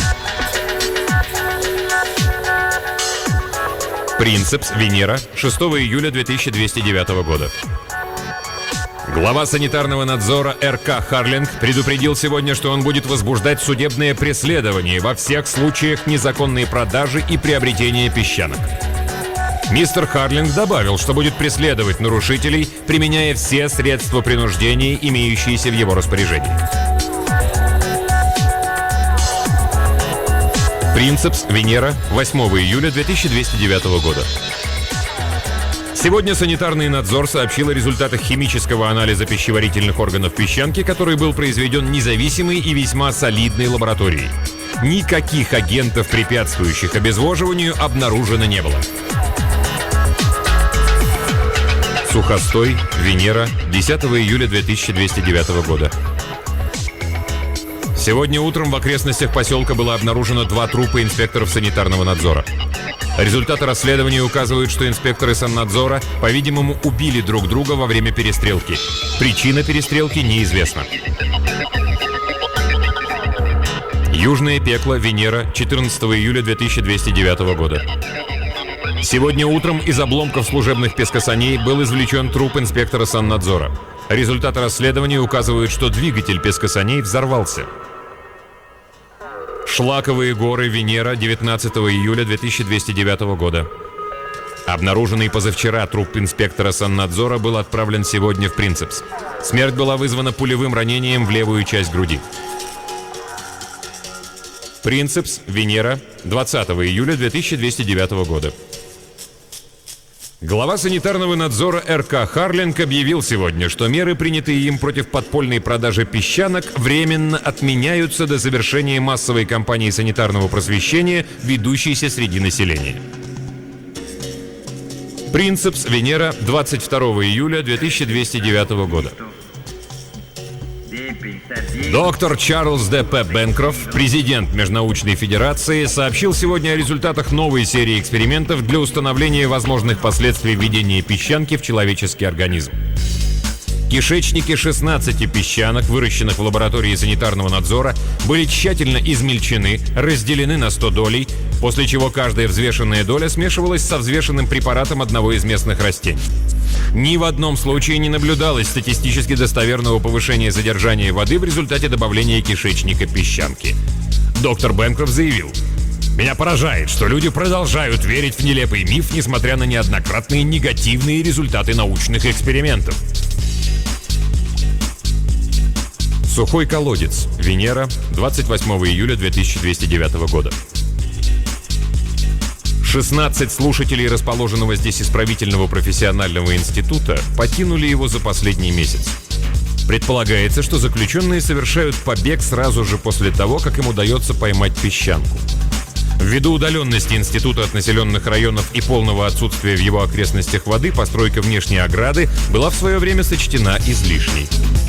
Принцепс, Венера, 6 июля 2209 года. Глава санитарного надзора РК Харлинг предупредил сегодня, что он будет возбуждать судебное преследование во всех случаях незаконной продажи и приобретения песчанок. Мистер Харлинг добавил, что будет преследовать нарушителей, применяя все средства принуждения, имеющиеся в его распоряжении. Принцепс, Венера, 8 июля 2209 года. Сегодня санитарный надзор сообщил о результатах химического анализа пищеварительных органов песчанки, который был произведен независимой и весьма солидной лабораторией. Никаких агентов, препятствующих обезвоживанию, обнаружено не было. Сухостой, Венера, 10 июля 2209 года. Сегодня утром в окрестностях поселка было обнаружено 2 трупа инспекторов санитарного надзора. Результаты расследования указывают, что инспекторы саннадзора, по-видимому, убили друг друга во время перестрелки. Причина перестрелки неизвестна. Южное пекло, Венера, 14 июля 2209 года. Сегодня утром из обломков служебных пескосаней был извлечен труп инспектора саннадзора. Результаты расследования указывают, что двигатель пескосаней взорвался. Шлаковые горы, Венера, 19 июля 2209 года. Обнаруженный позавчера труп инспектора саннадзора был отправлен сегодня в Принцепс. Смерть была вызвана пулевым ранением в левую часть груди. Принцепс, Венера, 20 июля 2209 года. Глава санитарного надзора РК Харлинг объявил сегодня, что меры, принятые им против подпольной продажи песчанок, временно отменяются до завершения массовой кампании санитарного просвещения, ведущейся среди населения. Принцепс, Венера, 22 июля 2209 года. Доктор Чарльз Д.П. Бенкроф, президент Межнаучной федерации, сообщил сегодня о результатах новой серии экспериментов для установления возможных последствий введения песчанки в человеческий организм. Кишечники 16 песчанок, выращенных в лаборатории санитарного надзора, были тщательно измельчены, разделены на 100 долей, после чего каждая взвешенная доля смешивалась со взвешенным препаратом одного из местных растений. Ни в одном случае не наблюдалось статистически достоверного повышения содержания воды в результате добавления кишечника песчанки. Доктор Бенкроф заявил: «Меня поражает, что люди продолжают верить в нелепый миф, несмотря на неоднократные негативные результаты научных экспериментов». Сухой колодец, Венера, 28 июля 2209 года. 16 слушателей расположенного здесь исправительного профессионального института покинули его за последний месяц. Предполагается, что заключенные совершают побег сразу же после того, как им удается поймать песчанку. Ввиду удаленности института от населенных районов и полного отсутствия в его окрестностях воды, постройка внешней ограды была в свое время сочтена излишней.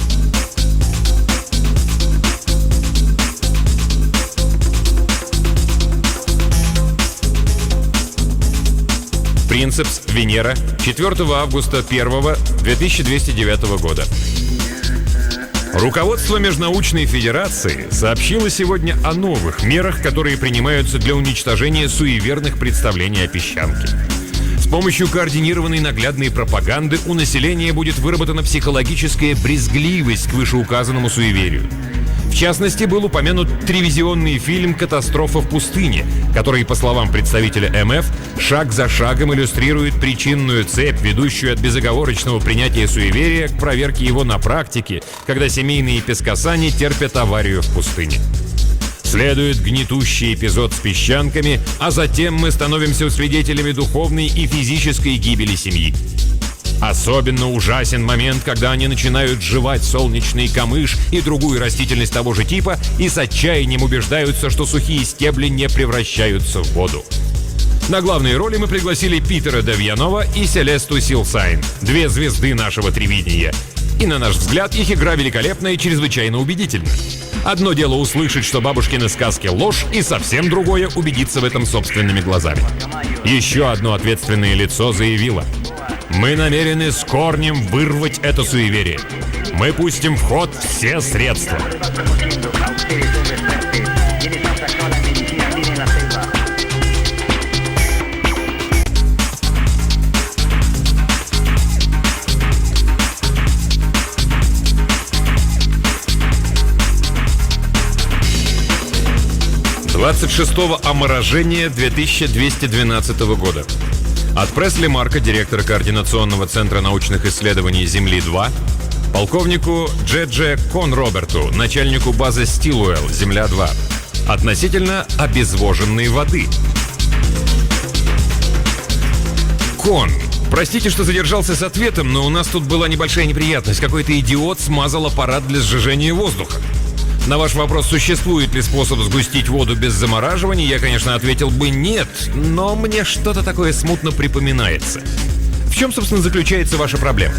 Принцепс, Венера, 4 августа 2209 года. Руководство Межнаучной федерации сообщило сегодня о новых мерах, которые принимаются для уничтожения суеверных представлений о песчанке. С помощью координированной наглядной пропаганды у населения будет выработана психологическая брезгливость к вышеуказанному суеверию. В частности, был упомянут телевизионный фильм «Катастрофа в пустыне», который, по словам представителя МФ, шаг за шагом иллюстрирует причинную цепь, ведущую от безоговорочного принятия суеверия к проверке его на практике, когда семейные пескосани терпят аварию в пустыне. Следует гнетущий эпизод с песчанками, а затем мы становимся свидетелями духовной и физической гибели семьи. Особенно ужасен момент, когда они начинают жевать солнечный камыш и другую растительность того же типа и с отчаянием убеждаются, что сухие стебли не превращаются в воду. На главные роли мы пригласили Питера Девьянова и Селесту Силсайн, 2 звезды нашего телевидения. И на наш взгляд, их игра великолепна и чрезвычайно убедительна. Одно дело услышать, что бабушкины сказки ложь, и совсем другое убедиться в этом собственными глазами. Еще одно ответственное лицо заявило: мы намерены с корнем вырвать это суеверие. Мы пустим в ход все средства. «26-го оморажения 2212 года. От Пресли Марка, директора Координационного центра научных исследований Земли-2, полковнику Дже Конроберту, начальнику базы Стилуэлл, Земля-2, относительно обезвоженной воды. Кон, простите, что задержался с ответом, но у нас тут была небольшая неприятность. Какой-то идиот смазал аппарат для сжижения воздуха. На ваш вопрос, существует ли способ сгустить воду без замораживания, я, конечно, ответил бы нет, но мне что-то такое смутно припоминается. В чем, собственно, заключается ваша проблема?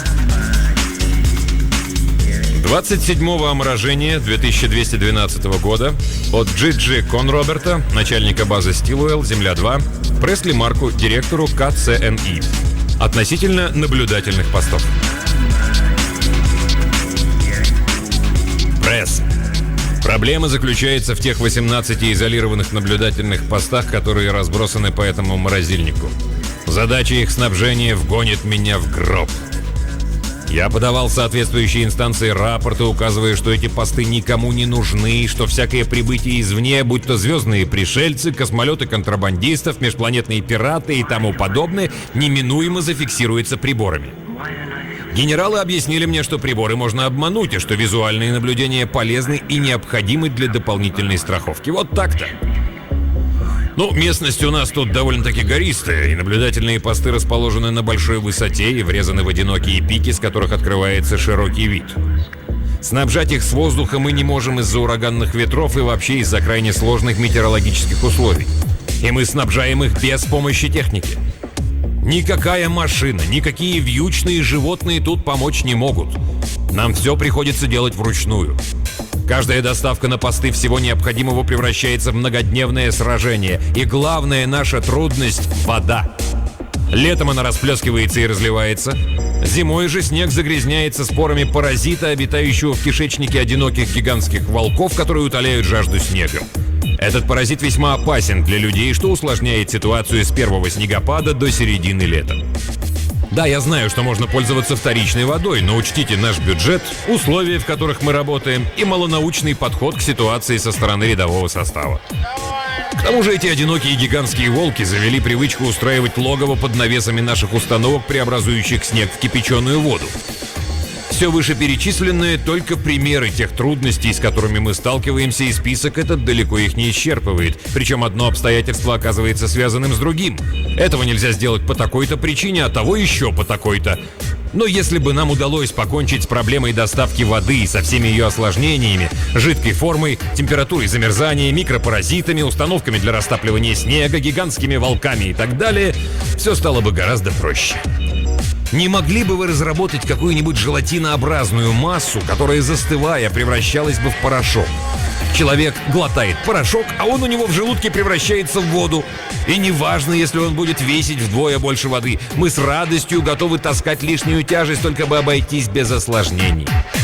27-го оморажения 2212 года от Джиджи Конроберта, начальника базы Стилуэлл, Земля-2, Пресли Марку, директору КЦНИ, относительно наблюдательных постов. Пресс. Проблема заключается в тех 18 изолированных наблюдательных постах, которые разбросаны по этому морозильнику. Задача их снабжения вгонит меня в гроб. Я подавал соответствующие инстанции рапорты, указывая, что эти посты никому не нужны, что всякое прибытие извне, будь то звездные пришельцы, космолеты контрабандистов, межпланетные пираты и тому подобное, неминуемо зафиксируется приборами. Генералы объяснили мне, что приборы можно обмануть, и что визуальные наблюдения полезны и необходимы для дополнительной страховки. Вот так-то. Ну, местность у нас тут довольно-таки гористая, и наблюдательные посты расположены на большой высоте и врезаны в одинокие пики, с которых открывается широкий вид. Снабжать их с воздуха мы не можем из-за ураганных ветров и вообще из-за крайне сложных метеорологических условий. И мы снабжаем их без помощи техники. Никакая машина, никакие вьючные животные тут помочь не могут. Нам все приходится делать вручную. Каждая доставка на посты всего необходимого превращается в многодневное сражение. И главная наша трудность – вода. Летом она расплескивается и разливается. Зимой же снег загрязняется спорами паразита, обитающего в кишечнике одиноких гигантских волков, которые утоляют жажду снегом. Этот паразит весьма опасен для людей, что усложняет ситуацию с первого снегопада до середины лета. Да, я знаю, что можно пользоваться вторичной водой, но учтите наш бюджет, условия, в которых мы работаем, и малонаучный подход к ситуации со стороны рядового состава. К тому же эти одинокие гигантские волки завели привычку устраивать логово под навесами наших установок, преобразующих снег в кипяченую воду. Все вышеперечисленное — только примеры тех трудностей, с которыми мы сталкиваемся, и список этот далеко их не исчерпывает. Причем одно обстоятельство оказывается связанным с другим. Этого нельзя сделать по такой-то причине, а того еще по такой-то. Но если бы нам удалось покончить с проблемой доставки воды со всеми ее осложнениями, жидкой формой, температурой замерзания, микропаразитами, установками для растапливания снега, гигантскими волками и так далее, все стало бы гораздо проще. Не могли бы вы разработать какую-нибудь желатинообразную массу, которая, застывая, превращалась бы в порошок? Человек глотает порошок, а он у него в желудке превращается в воду. И неважно, если он будет весить вдвое больше воды, мы с радостью готовы таскать лишнюю тяжесть, только бы обойтись без осложнений.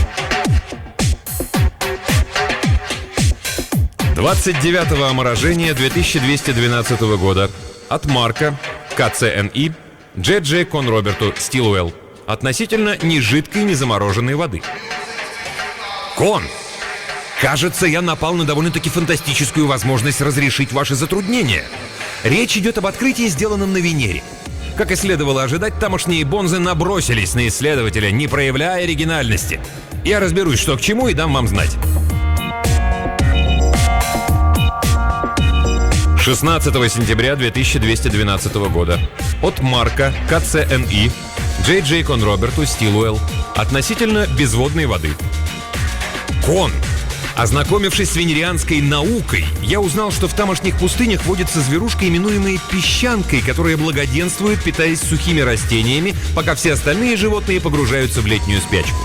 29-го оморажения 2212 года от Марка, КЦНИ, Дже Конроберту, Стилуэлл, относительно ни жидкой, ни замороженной воды. Кон! Кажется, я напал на довольно-таки фантастическую возможность разрешить ваши затруднения. Речь идет об открытии, сделанном на Венере. Как и следовало ожидать, тамошние бонзы набросились на исследователя, не проявляя оригинальности. Я разберусь, что к чему, и дам вам знать. 16 сентября 2212 года от Марка, КЦНИ, Дже Конроберту, Стилуэлл, относительно безводной воды. Кон! Ознакомившись с венерианской наукой, я узнал, что в тамошних пустынях водится зверушка, именуемая песчанкой, которая благоденствует, питаясь сухими растениями, пока все остальные животные погружаются в летнюю спячку.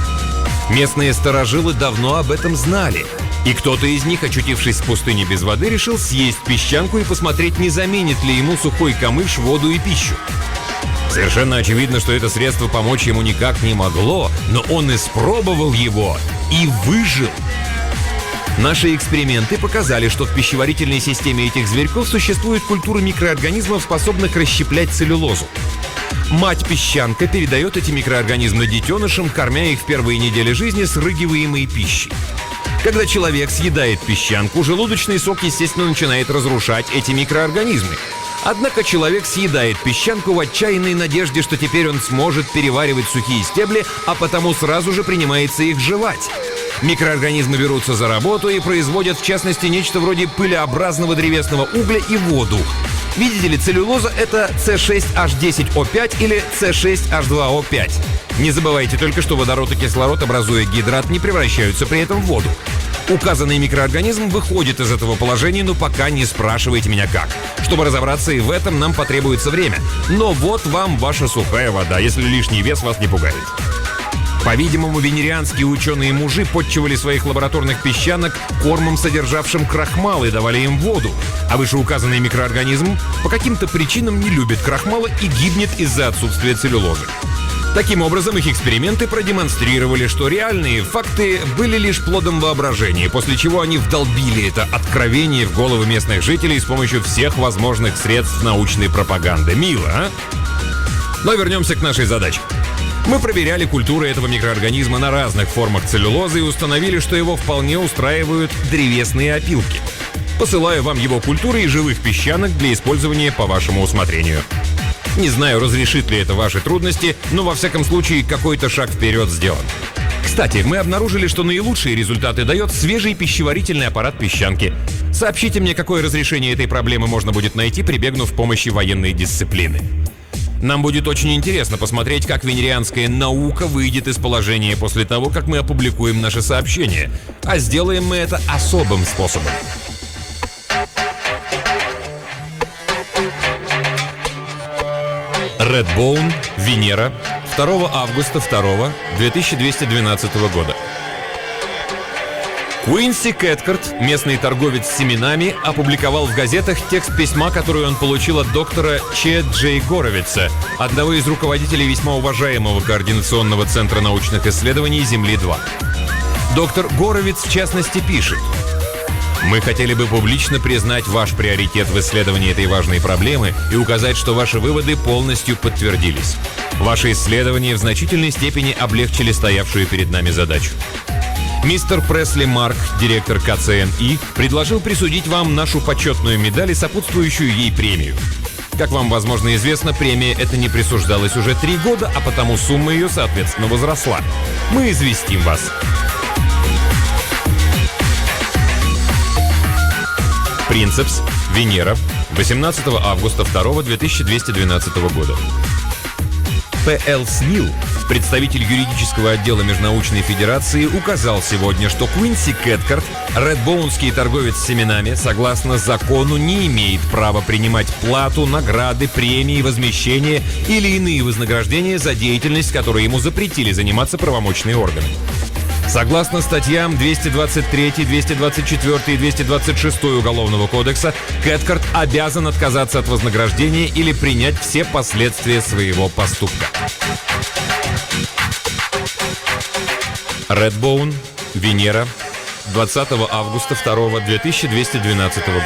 Местные старожилы давно об этом знали, и кто-то из них, очутившись в пустыне без воды, решил съесть песчанку и посмотреть, не заменит ли ему сухой камыш воду и пищу. Совершенно очевидно, что это средство помочь ему никак не могло, но он испробовал его и выжил. Наши эксперименты показали, что в пищеварительной системе этих зверьков существует культура микроорганизмов, способных расщеплять целлюлозу. Мать-песчанка передает эти микроорганизмы детенышам, кормя их в первые недели жизни срыгиваемой пищей. Когда человек съедает песчанку, желудочный сок, естественно, начинает разрушать эти микроорганизмы. Однако человек съедает песчанку в отчаянной надежде, что теперь он сможет переваривать сухие стебли, а потому сразу же принимается их жевать. Микроорганизмы берутся за работу и производят, в частности, нечто вроде пылеобразного древесного угля и воду. Видите ли, целлюлоза — это С6H10O5 или С6H2O5. Не забывайте только, что водород и кислород, образуя гидрат, не превращаются при этом в воду. Указанный микроорганизм выходит из этого положения, но пока не спрашивайте меня как. Чтобы разобраться и в этом, нам потребуется время. Но вот вам ваша сухая вода, если лишний вес вас не пугает. По-видимому, венерианские ученые-мужи подчивали своих лабораторных песчанок кормом, содержавшим крахмал, и давали им воду. А вышеуказанный микроорганизм по каким-то причинам не любит крахмала и гибнет из-за отсутствия целлюлозы. Таким образом, их эксперименты продемонстрировали, что реальные факты были лишь плодом воображения, после чего они вдолбили это откровение в головы местных жителей с помощью всех возможных средств научной пропаганды. Мило, а? Но вернемся к нашей задаче. Мы проверяли культуры этого микроорганизма на разных формах целлюлозы и установили, что его вполне устраивают древесные опилки. Посылаю вам его культуры и живых песчанок для использования по вашему усмотрению. Не знаю, разрешит ли это ваши трудности, но во всяком случае какой-то шаг вперед сделан. Кстати, мы обнаружили, что наилучшие результаты дает свежий пищеварительный аппарат песчанки. Сообщите мне, какое разрешение этой проблемы можно будет найти, прибегнув к помощи военной дисциплины. Нам будет очень интересно посмотреть, как венерианская наука выйдет из положения после того, как мы опубликуем наше сообщение. А сделаем мы это особым способом. Redbone, Венера, 2 августа 2212 года. Куинси Кэткарт, местный торговец семенами, опубликовал в газетах текст письма, который он получил от доктора Ч. Джей Горовица, одного из руководителей весьма уважаемого координационного центра научных исследований Земли-2. Доктор Горовиц, в частности, пишет: «Мы хотели бы публично признать ваш приоритет в исследовании этой важной проблемы и указать, что ваши выводы полностью подтвердились. Ваши исследования в значительной степени облегчили стоявшую перед нами задачу. Мистер Пресли Марк, директор КЦНИ, предложил присудить вам нашу почетную медаль и сопутствующую ей премию. Как вам, возможно, известно, премия эта не присуждалась уже 3 года, а потому сумма ее, соответственно, возросла. Мы известим вас». Принцепс, Венера, 18 августа 2212 года. П.Л. Снилл, представитель юридического отдела Межнаучной Федерации, указал сегодня, что Куинси Кэткарт, редбоунский торговец семенами, согласно закону не имеет права принимать плату, награды, премии, возмещения или иные вознаграждения за деятельность, которой ему запретили заниматься правомочные органы. Согласно статьям 223, 224 и 226 Уголовного кодекса, Кэткарт обязан отказаться от вознаграждения или принять все последствия своего поступка. Redbone, Венера, 20 августа 2212 года.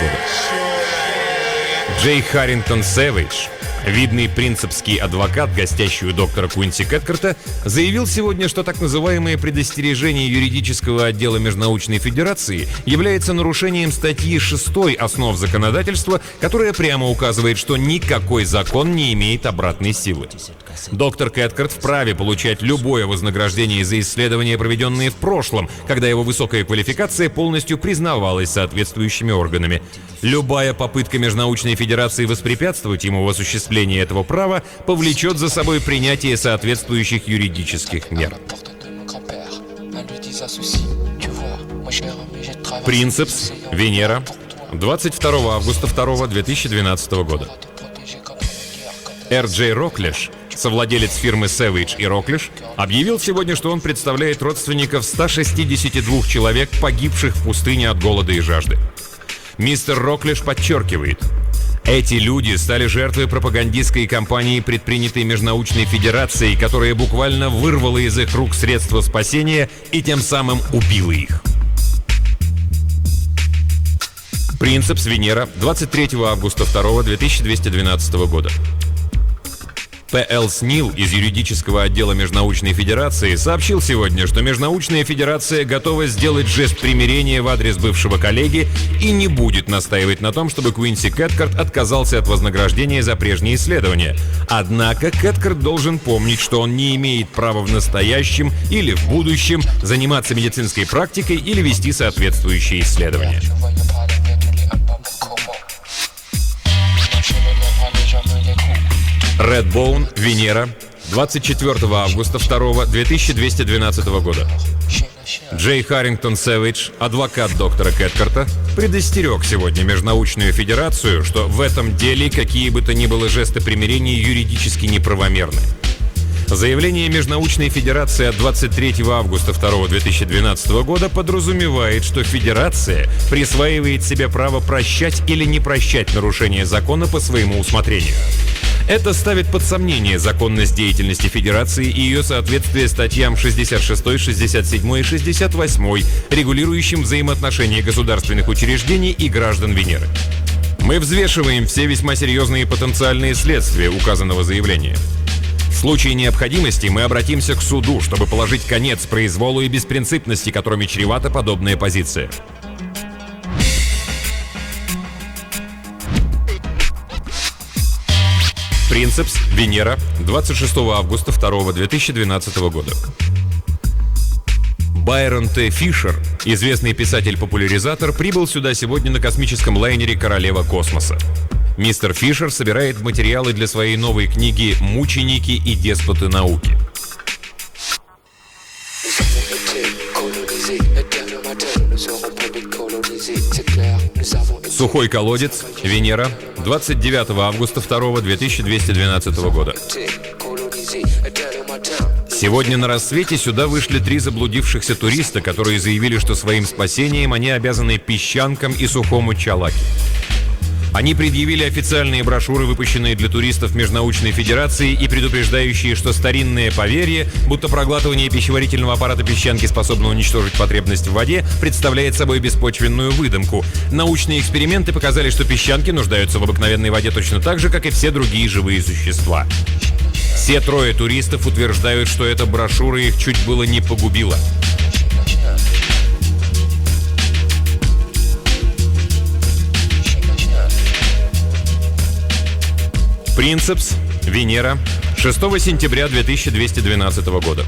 Джей Харрингтон Сэвидж, видный принцепский адвокат, гостящий у доктора Куинси Кэткарта, заявил сегодня, что так называемое предостережение юридического отдела Межнаучной Федерации является нарушением статьи 6 основ законодательства, которая прямо указывает, что никакой закон не имеет обратной силы. Доктор Кэткарт вправе получать любое вознаграждение за исследования, проведенные в прошлом, когда его высокая квалификация полностью признавалась соответствующими органами. Любая попытка Межнаучной Федерации воспрепятствовать ему в осуществлении этого права повлечет за собой принятие соответствующих юридических мер. Принцепс, Венера, 22 августа 2012 года. Р.Джей Роклиш, совладелец фирмы Savage и Роклиш, объявил сегодня, что он представляет родственников 162 человек, погибших в пустыне от голода и жажды. Мистер Роклиш подчеркивает: эти люди стали жертвой пропагандистской кампании, предпринятой Межнаучной Федерацией, которая буквально вырвала из их рук средства спасения и тем самым убила их. Принцепс, Венера, 23 августа 2212 года. П.Л. Снил из юридического отдела Межнаучной Федерации сообщил сегодня, что Межнаучная Федерация готова сделать жест примирения в адрес бывшего коллеги и не будет настаивать на том, чтобы Куинси Кэткарт отказался от вознаграждения за прежние исследования. Однако Кэткарт должен помнить, что он не имеет права в настоящем или в будущем заниматься медицинской практикой или вести соответствующие исследования. Redbone, Венера, 24 августа 2212 года. Джей Харрингтон Сэвидж, адвокат доктора Кэткарта, предостерег сегодня Межнаучную Федерацию, что в этом деле какие бы то ни было жесты примирения юридически неправомерны. Заявление Межнаучной Федерации от 23 августа 2012 года подразумевает, что Федерация присваивает себе право прощать или не прощать нарушения закона по своему усмотрению. Это ставит под сомнение законность деятельности Федерации и ее соответствие статьям 66, 67 и 68, регулирующим взаимоотношения государственных учреждений и граждан Венеры. Мы взвешиваем все весьма серьезные потенциальные следствия указанного заявления. В случае необходимости мы обратимся к суду, чтобы положить конец произволу и беспринципности, которыми чревата подобная позиция. Принцепс, Венера, 26 августа 2012 года. Байрон Т. Фишер, известный писатель-популяризатор, прибыл сюда сегодня на космическом лайнере «Королева космоса». Мистер Фишер собирает материалы для своей новой книги «Мученики и деспоты науки». Сухой колодец, Венера, 29 августа 2212 года. Сегодня на рассвете сюда вышли 3 заблудившихся туриста, которые заявили, что своим спасением они обязаны песчанкам и сухому чалаке. Они предъявили официальные брошюры, выпущенные для туристов Межнаучной Федерации и предупреждающие, что старинное поверье, будто проглатывание пищеварительного аппарата песчанки способно уничтожить потребность в воде, представляет собой беспочвенную выдумку. Научные эксперименты показали, что песчанки нуждаются в обыкновенной воде точно так же, как и все другие живые существа. Все 3 туристов утверждают, что эта брошюра их чуть было не погубила. Принцепс, Венера, 6 сентября 2212 года.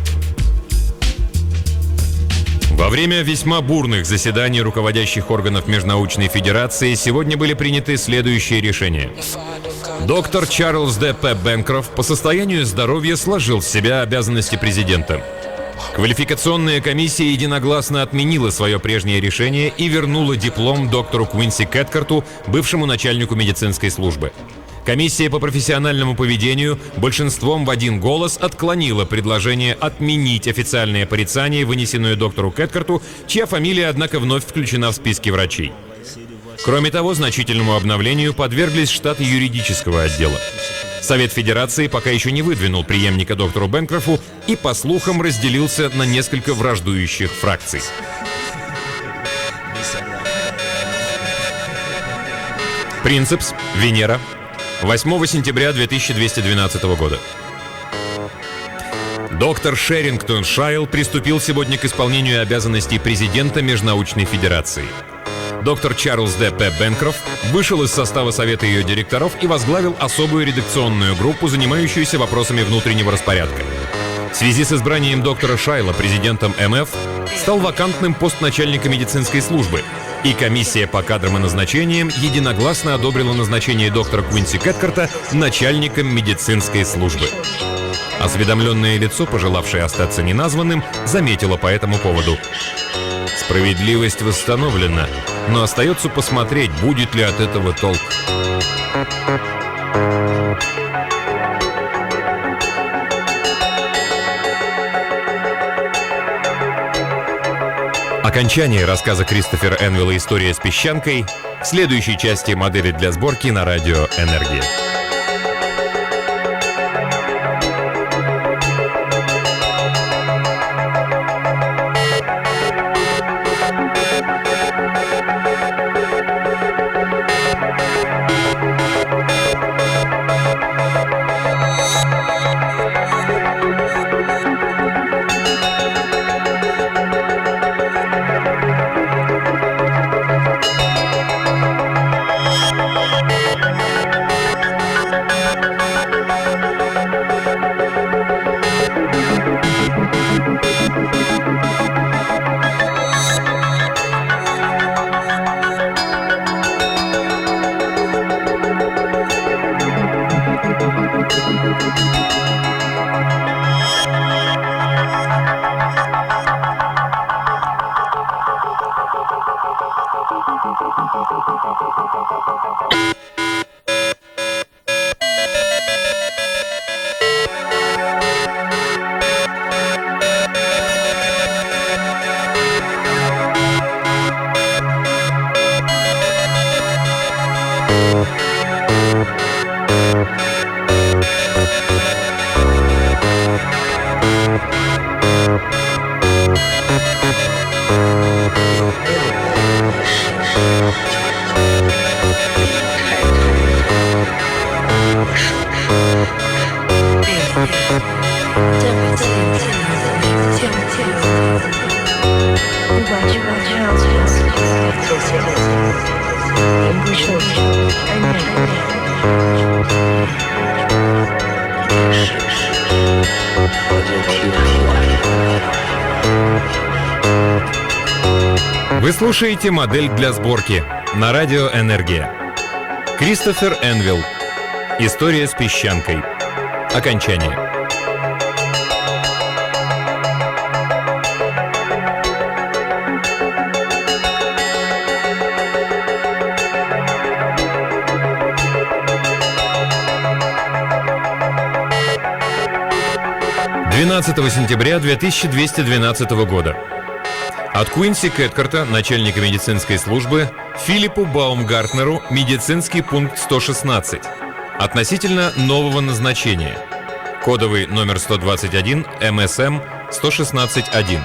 Во время весьма бурных заседаний руководящих органов Межнаучной Федерации сегодня были приняты следующие решения. Доктор Чарльз Д. П. Бенкроф по состоянию здоровья сложил с себя обязанности президента. Квалификационная комиссия единогласно отменила свое прежнее решение и вернула диплом доктору Куинси Кэткарту, бывшему начальнику медицинской службы. Комиссия по профессиональному поведению большинством в 1 голос отклонила предложение отменить официальное порицание, вынесенное доктору Кэткарту, чья фамилия, однако, вновь включена в списки врачей. Кроме того, значительному обновлению подверглись штаты юридического отдела. Совет Федерации пока еще не выдвинул преемника доктору Бенкрофу и, по слухам, разделился на несколько враждующих фракций. Принцепс, Венера, 8 сентября 2212 года. Доктор Шерингтон Шайл приступил сегодня к исполнению обязанностей президента Межнаучной Федерации. Доктор Чарльз Д. П. Бенкроф вышел из состава совета ее директоров и возглавил особую редакционную группу, занимающуюся вопросами внутреннего распорядка. В связи с избранием доктора Шайла президентом МФ стал вакантным пост начальника медицинской службы, и комиссия по кадрам и назначениям единогласно одобрила назначение доктора Куинси Кэткарта начальником медицинской службы. Осведомленное лицо, пожелавшее остаться неназванным, заметило по этому поводу: Справедливость восстановлена, но остается посмотреть, будет ли от этого толк. Окончание рассказа Кристофера Энвилла «История с песчанкой» в следующей части «Модели для сборки» на радио «Энергия». Вы слушаете «Модель для сборки» на радио «Энергия». Кристофер Энвилл. «История с песчанкой». Окончание. «12 сентября 2212 года. От Куинси Кэткарта, начальника медицинской службы, Филиппу Баумгартнеру, медицинский пункт 116. Относительно нового назначения. Кодовый номер 121, МСМ 116-1.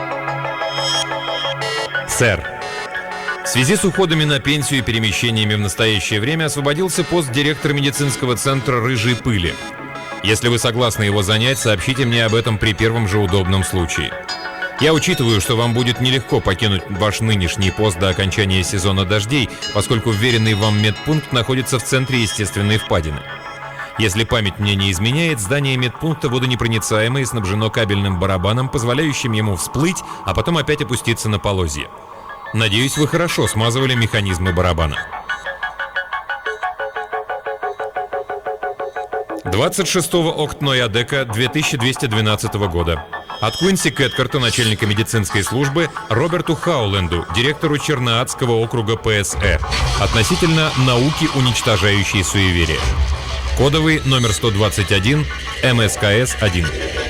Сэр, в связи с уходами на пенсию и перемещениями в настоящее время освободился пост директора медицинского центра «Рыжей пыли». Если вы согласны его занять, сообщите мне об этом при первом же удобном случае. Я учитываю, что вам будет нелегко покинуть ваш нынешний пост до окончания сезона дождей, поскольку вверенный вам медпункт находится в центре естественной впадины. Если память мне не изменяет, здание медпункта водонепроницаемое и снабжено кабельным барабаном, позволяющим ему всплыть, а потом опять опуститься на полозья. Надеюсь, вы хорошо смазывали механизмы барабана. 26 октября 2212 года. От Куинси Кэткарта, начальника медицинской службы, Роберту Хауленду, директору Черноадского округа ПСЭ, относительно науки, уничтожающей суеверие. Кодовый номер 121, МСКС-1.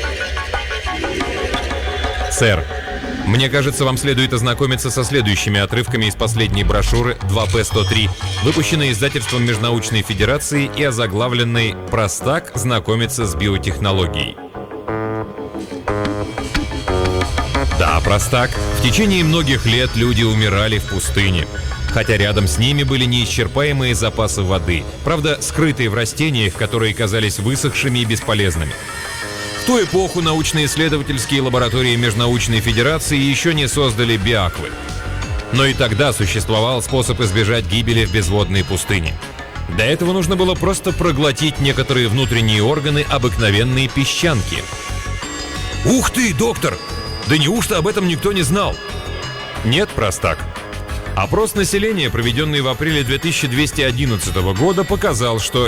Сэр, мне кажется, вам следует ознакомиться со следующими отрывками из последней брошюры 2П-103, выпущенной издательством Межнаучной Федерации и озаглавленной «Простак знакомится с биотехнологией». Да, простак. В течение многих лет люди умирали в пустыне. Хотя рядом с ними были неисчерпаемые запасы воды, правда, скрытые в растениях, которые казались высохшими и бесполезными. В ту эпоху научно-исследовательские лаборатории Межнаучной Федерации еще не создали биаквы. Но и тогда существовал способ избежать гибели в безводной пустыне. Для этого нужно было просто проглотить некоторые внутренние органы обыкновенной песчанки. Ух ты, доктор! Да неужто об этом никто не знал? Нет, простак. Опрос населения, проведенный в апреле 2211 года, показал, что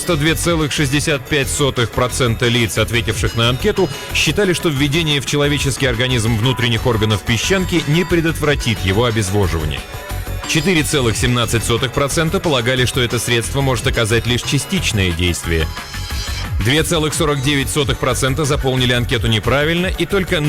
92,65% лиц, ответивших на анкету, считали, что введение в человеческий организм внутренних органов песчанки не предотвратит его обезвоживание. 4,17% полагали, что это средство может оказать лишь частичное действие. 2,49% заполнили анкету неправильно, и только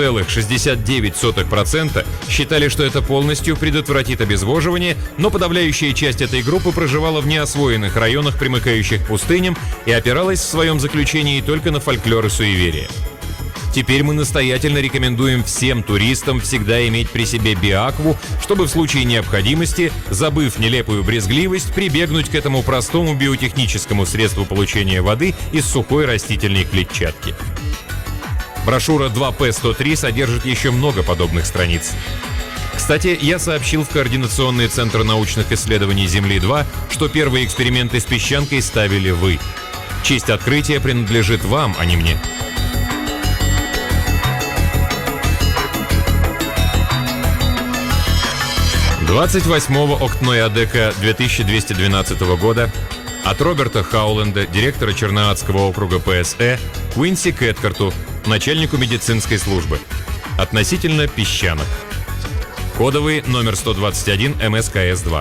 0,69% считали, что это полностью предотвратит обезвоживание, но подавляющая часть этой группы проживала в неосвоенных районах, примыкающих к пустыням, и опиралась в своем заключении только на фольклор и суеверие. Теперь мы настоятельно рекомендуем всем туристам всегда иметь при себе биакву, чтобы в случае необходимости, забыв нелепую брезгливость, прибегнуть к этому простому биотехническому средству получения воды из сухой растительной клетчатки. Брошюра 2П103 содержит еще много подобных страниц. Кстати, я сообщил в Координационный центр научных исследований Земли-2, что первые эксперименты с песчанкой ставили вы. Честь открытия принадлежит вам, а не мне. 28 Октноядека 2212 года от Роберта Хауленда, директора Черноадского округа ПСЭ, Куинси Кэткарту, начальнику медицинской службы. Относительно песчанок. Кодовый номер 121 МСКС-2.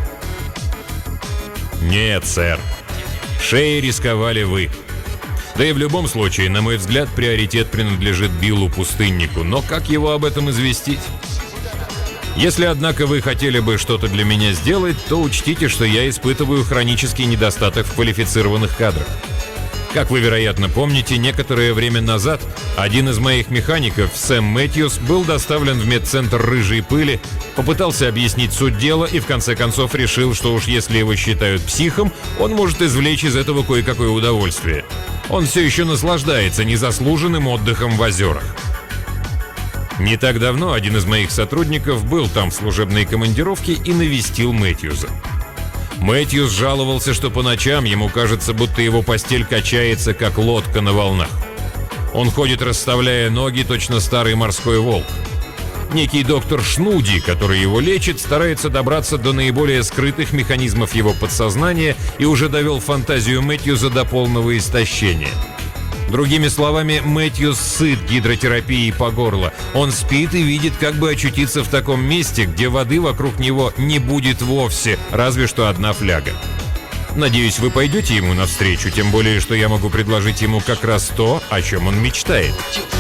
Нет, сэр. Шеей рисковали вы. Да и в любом случае, на мой взгляд, приоритет принадлежит Биллу-пустыннику. Но как его об этом известить? Если, однако, вы хотели бы что-то для меня сделать, то учтите, что я испытываю хронический недостаток в квалифицированных кадрах. Как вы, вероятно, помните, некоторое время назад один из моих механиков, Сэм Мэтьюс, был доставлен в медцентр рыжей пыли, попытался объяснить суть дела и в конце концов решил, что уж если его считают психом, он может извлечь из этого кое-какое удовольствие. Он все еще наслаждается незаслуженным отдыхом в озерах. Не так давно один из моих сотрудников был там в служебной командировке и навестил Мэтьюза. Мэтьюс жаловался, что по ночам ему кажется, будто его постель качается, как лодка на волнах. Он ходит, расставляя ноги, точно старый морской волк. Некий доктор Шнуди, который его лечит, старается добраться до наиболее скрытых механизмов его подсознания и уже довел фантазию Мэтьюза до полного истощения. Другими словами, Мэтьюс сыт гидротерапией по горло. Он спит и видит, как бы очутиться в таком месте, где воды вокруг него не будет вовсе, разве что одна фляга. Надеюсь, вы пойдете ему навстречу, тем более, что я могу предложить ему как раз то, о чем он мечтает.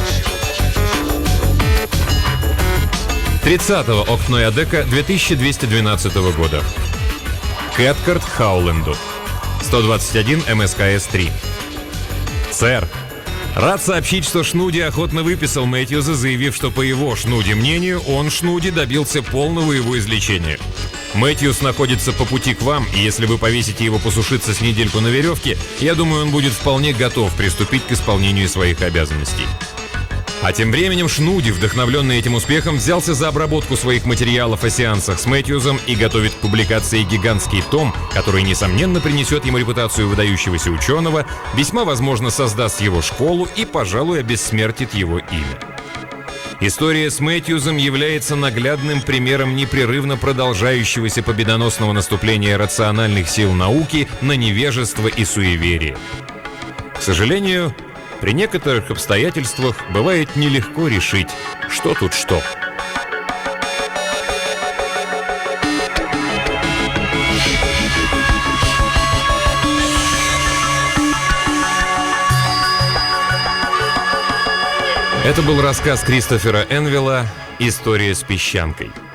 30 Октноядека 2212 года. Кэткарт Хауленду. 121 МСКС-3. Сэр, рад сообщить, что Шнуди охотно выписал Мэтьюза, заявив, что по его Шнуди мнению, он, Шнуди, добился полного его излечения. Мэтьюс находится по пути к вам, и если вы повесите его посушиться с недельку на веревке, я думаю, он будет вполне готов приступить к исполнению своих обязанностей. А тем временем Шнуди, вдохновленный этим успехом, взялся за обработку своих материалов о сеансах с Мэтьюзом и готовит к публикации гигантский том, который, несомненно, принесет ему репутацию выдающегося ученого, весьма возможно создаст его школу и, пожалуй, обессмертит его имя. История с Мэтьюзом является наглядным примером непрерывно продолжающегося победоносного наступления рациональных сил науки на невежество и суеверие. К сожалению, при некоторых обстоятельствах бывает нелегко решить, что тут что. Это был рассказ Кристофера Энвилла «История с песчанкой».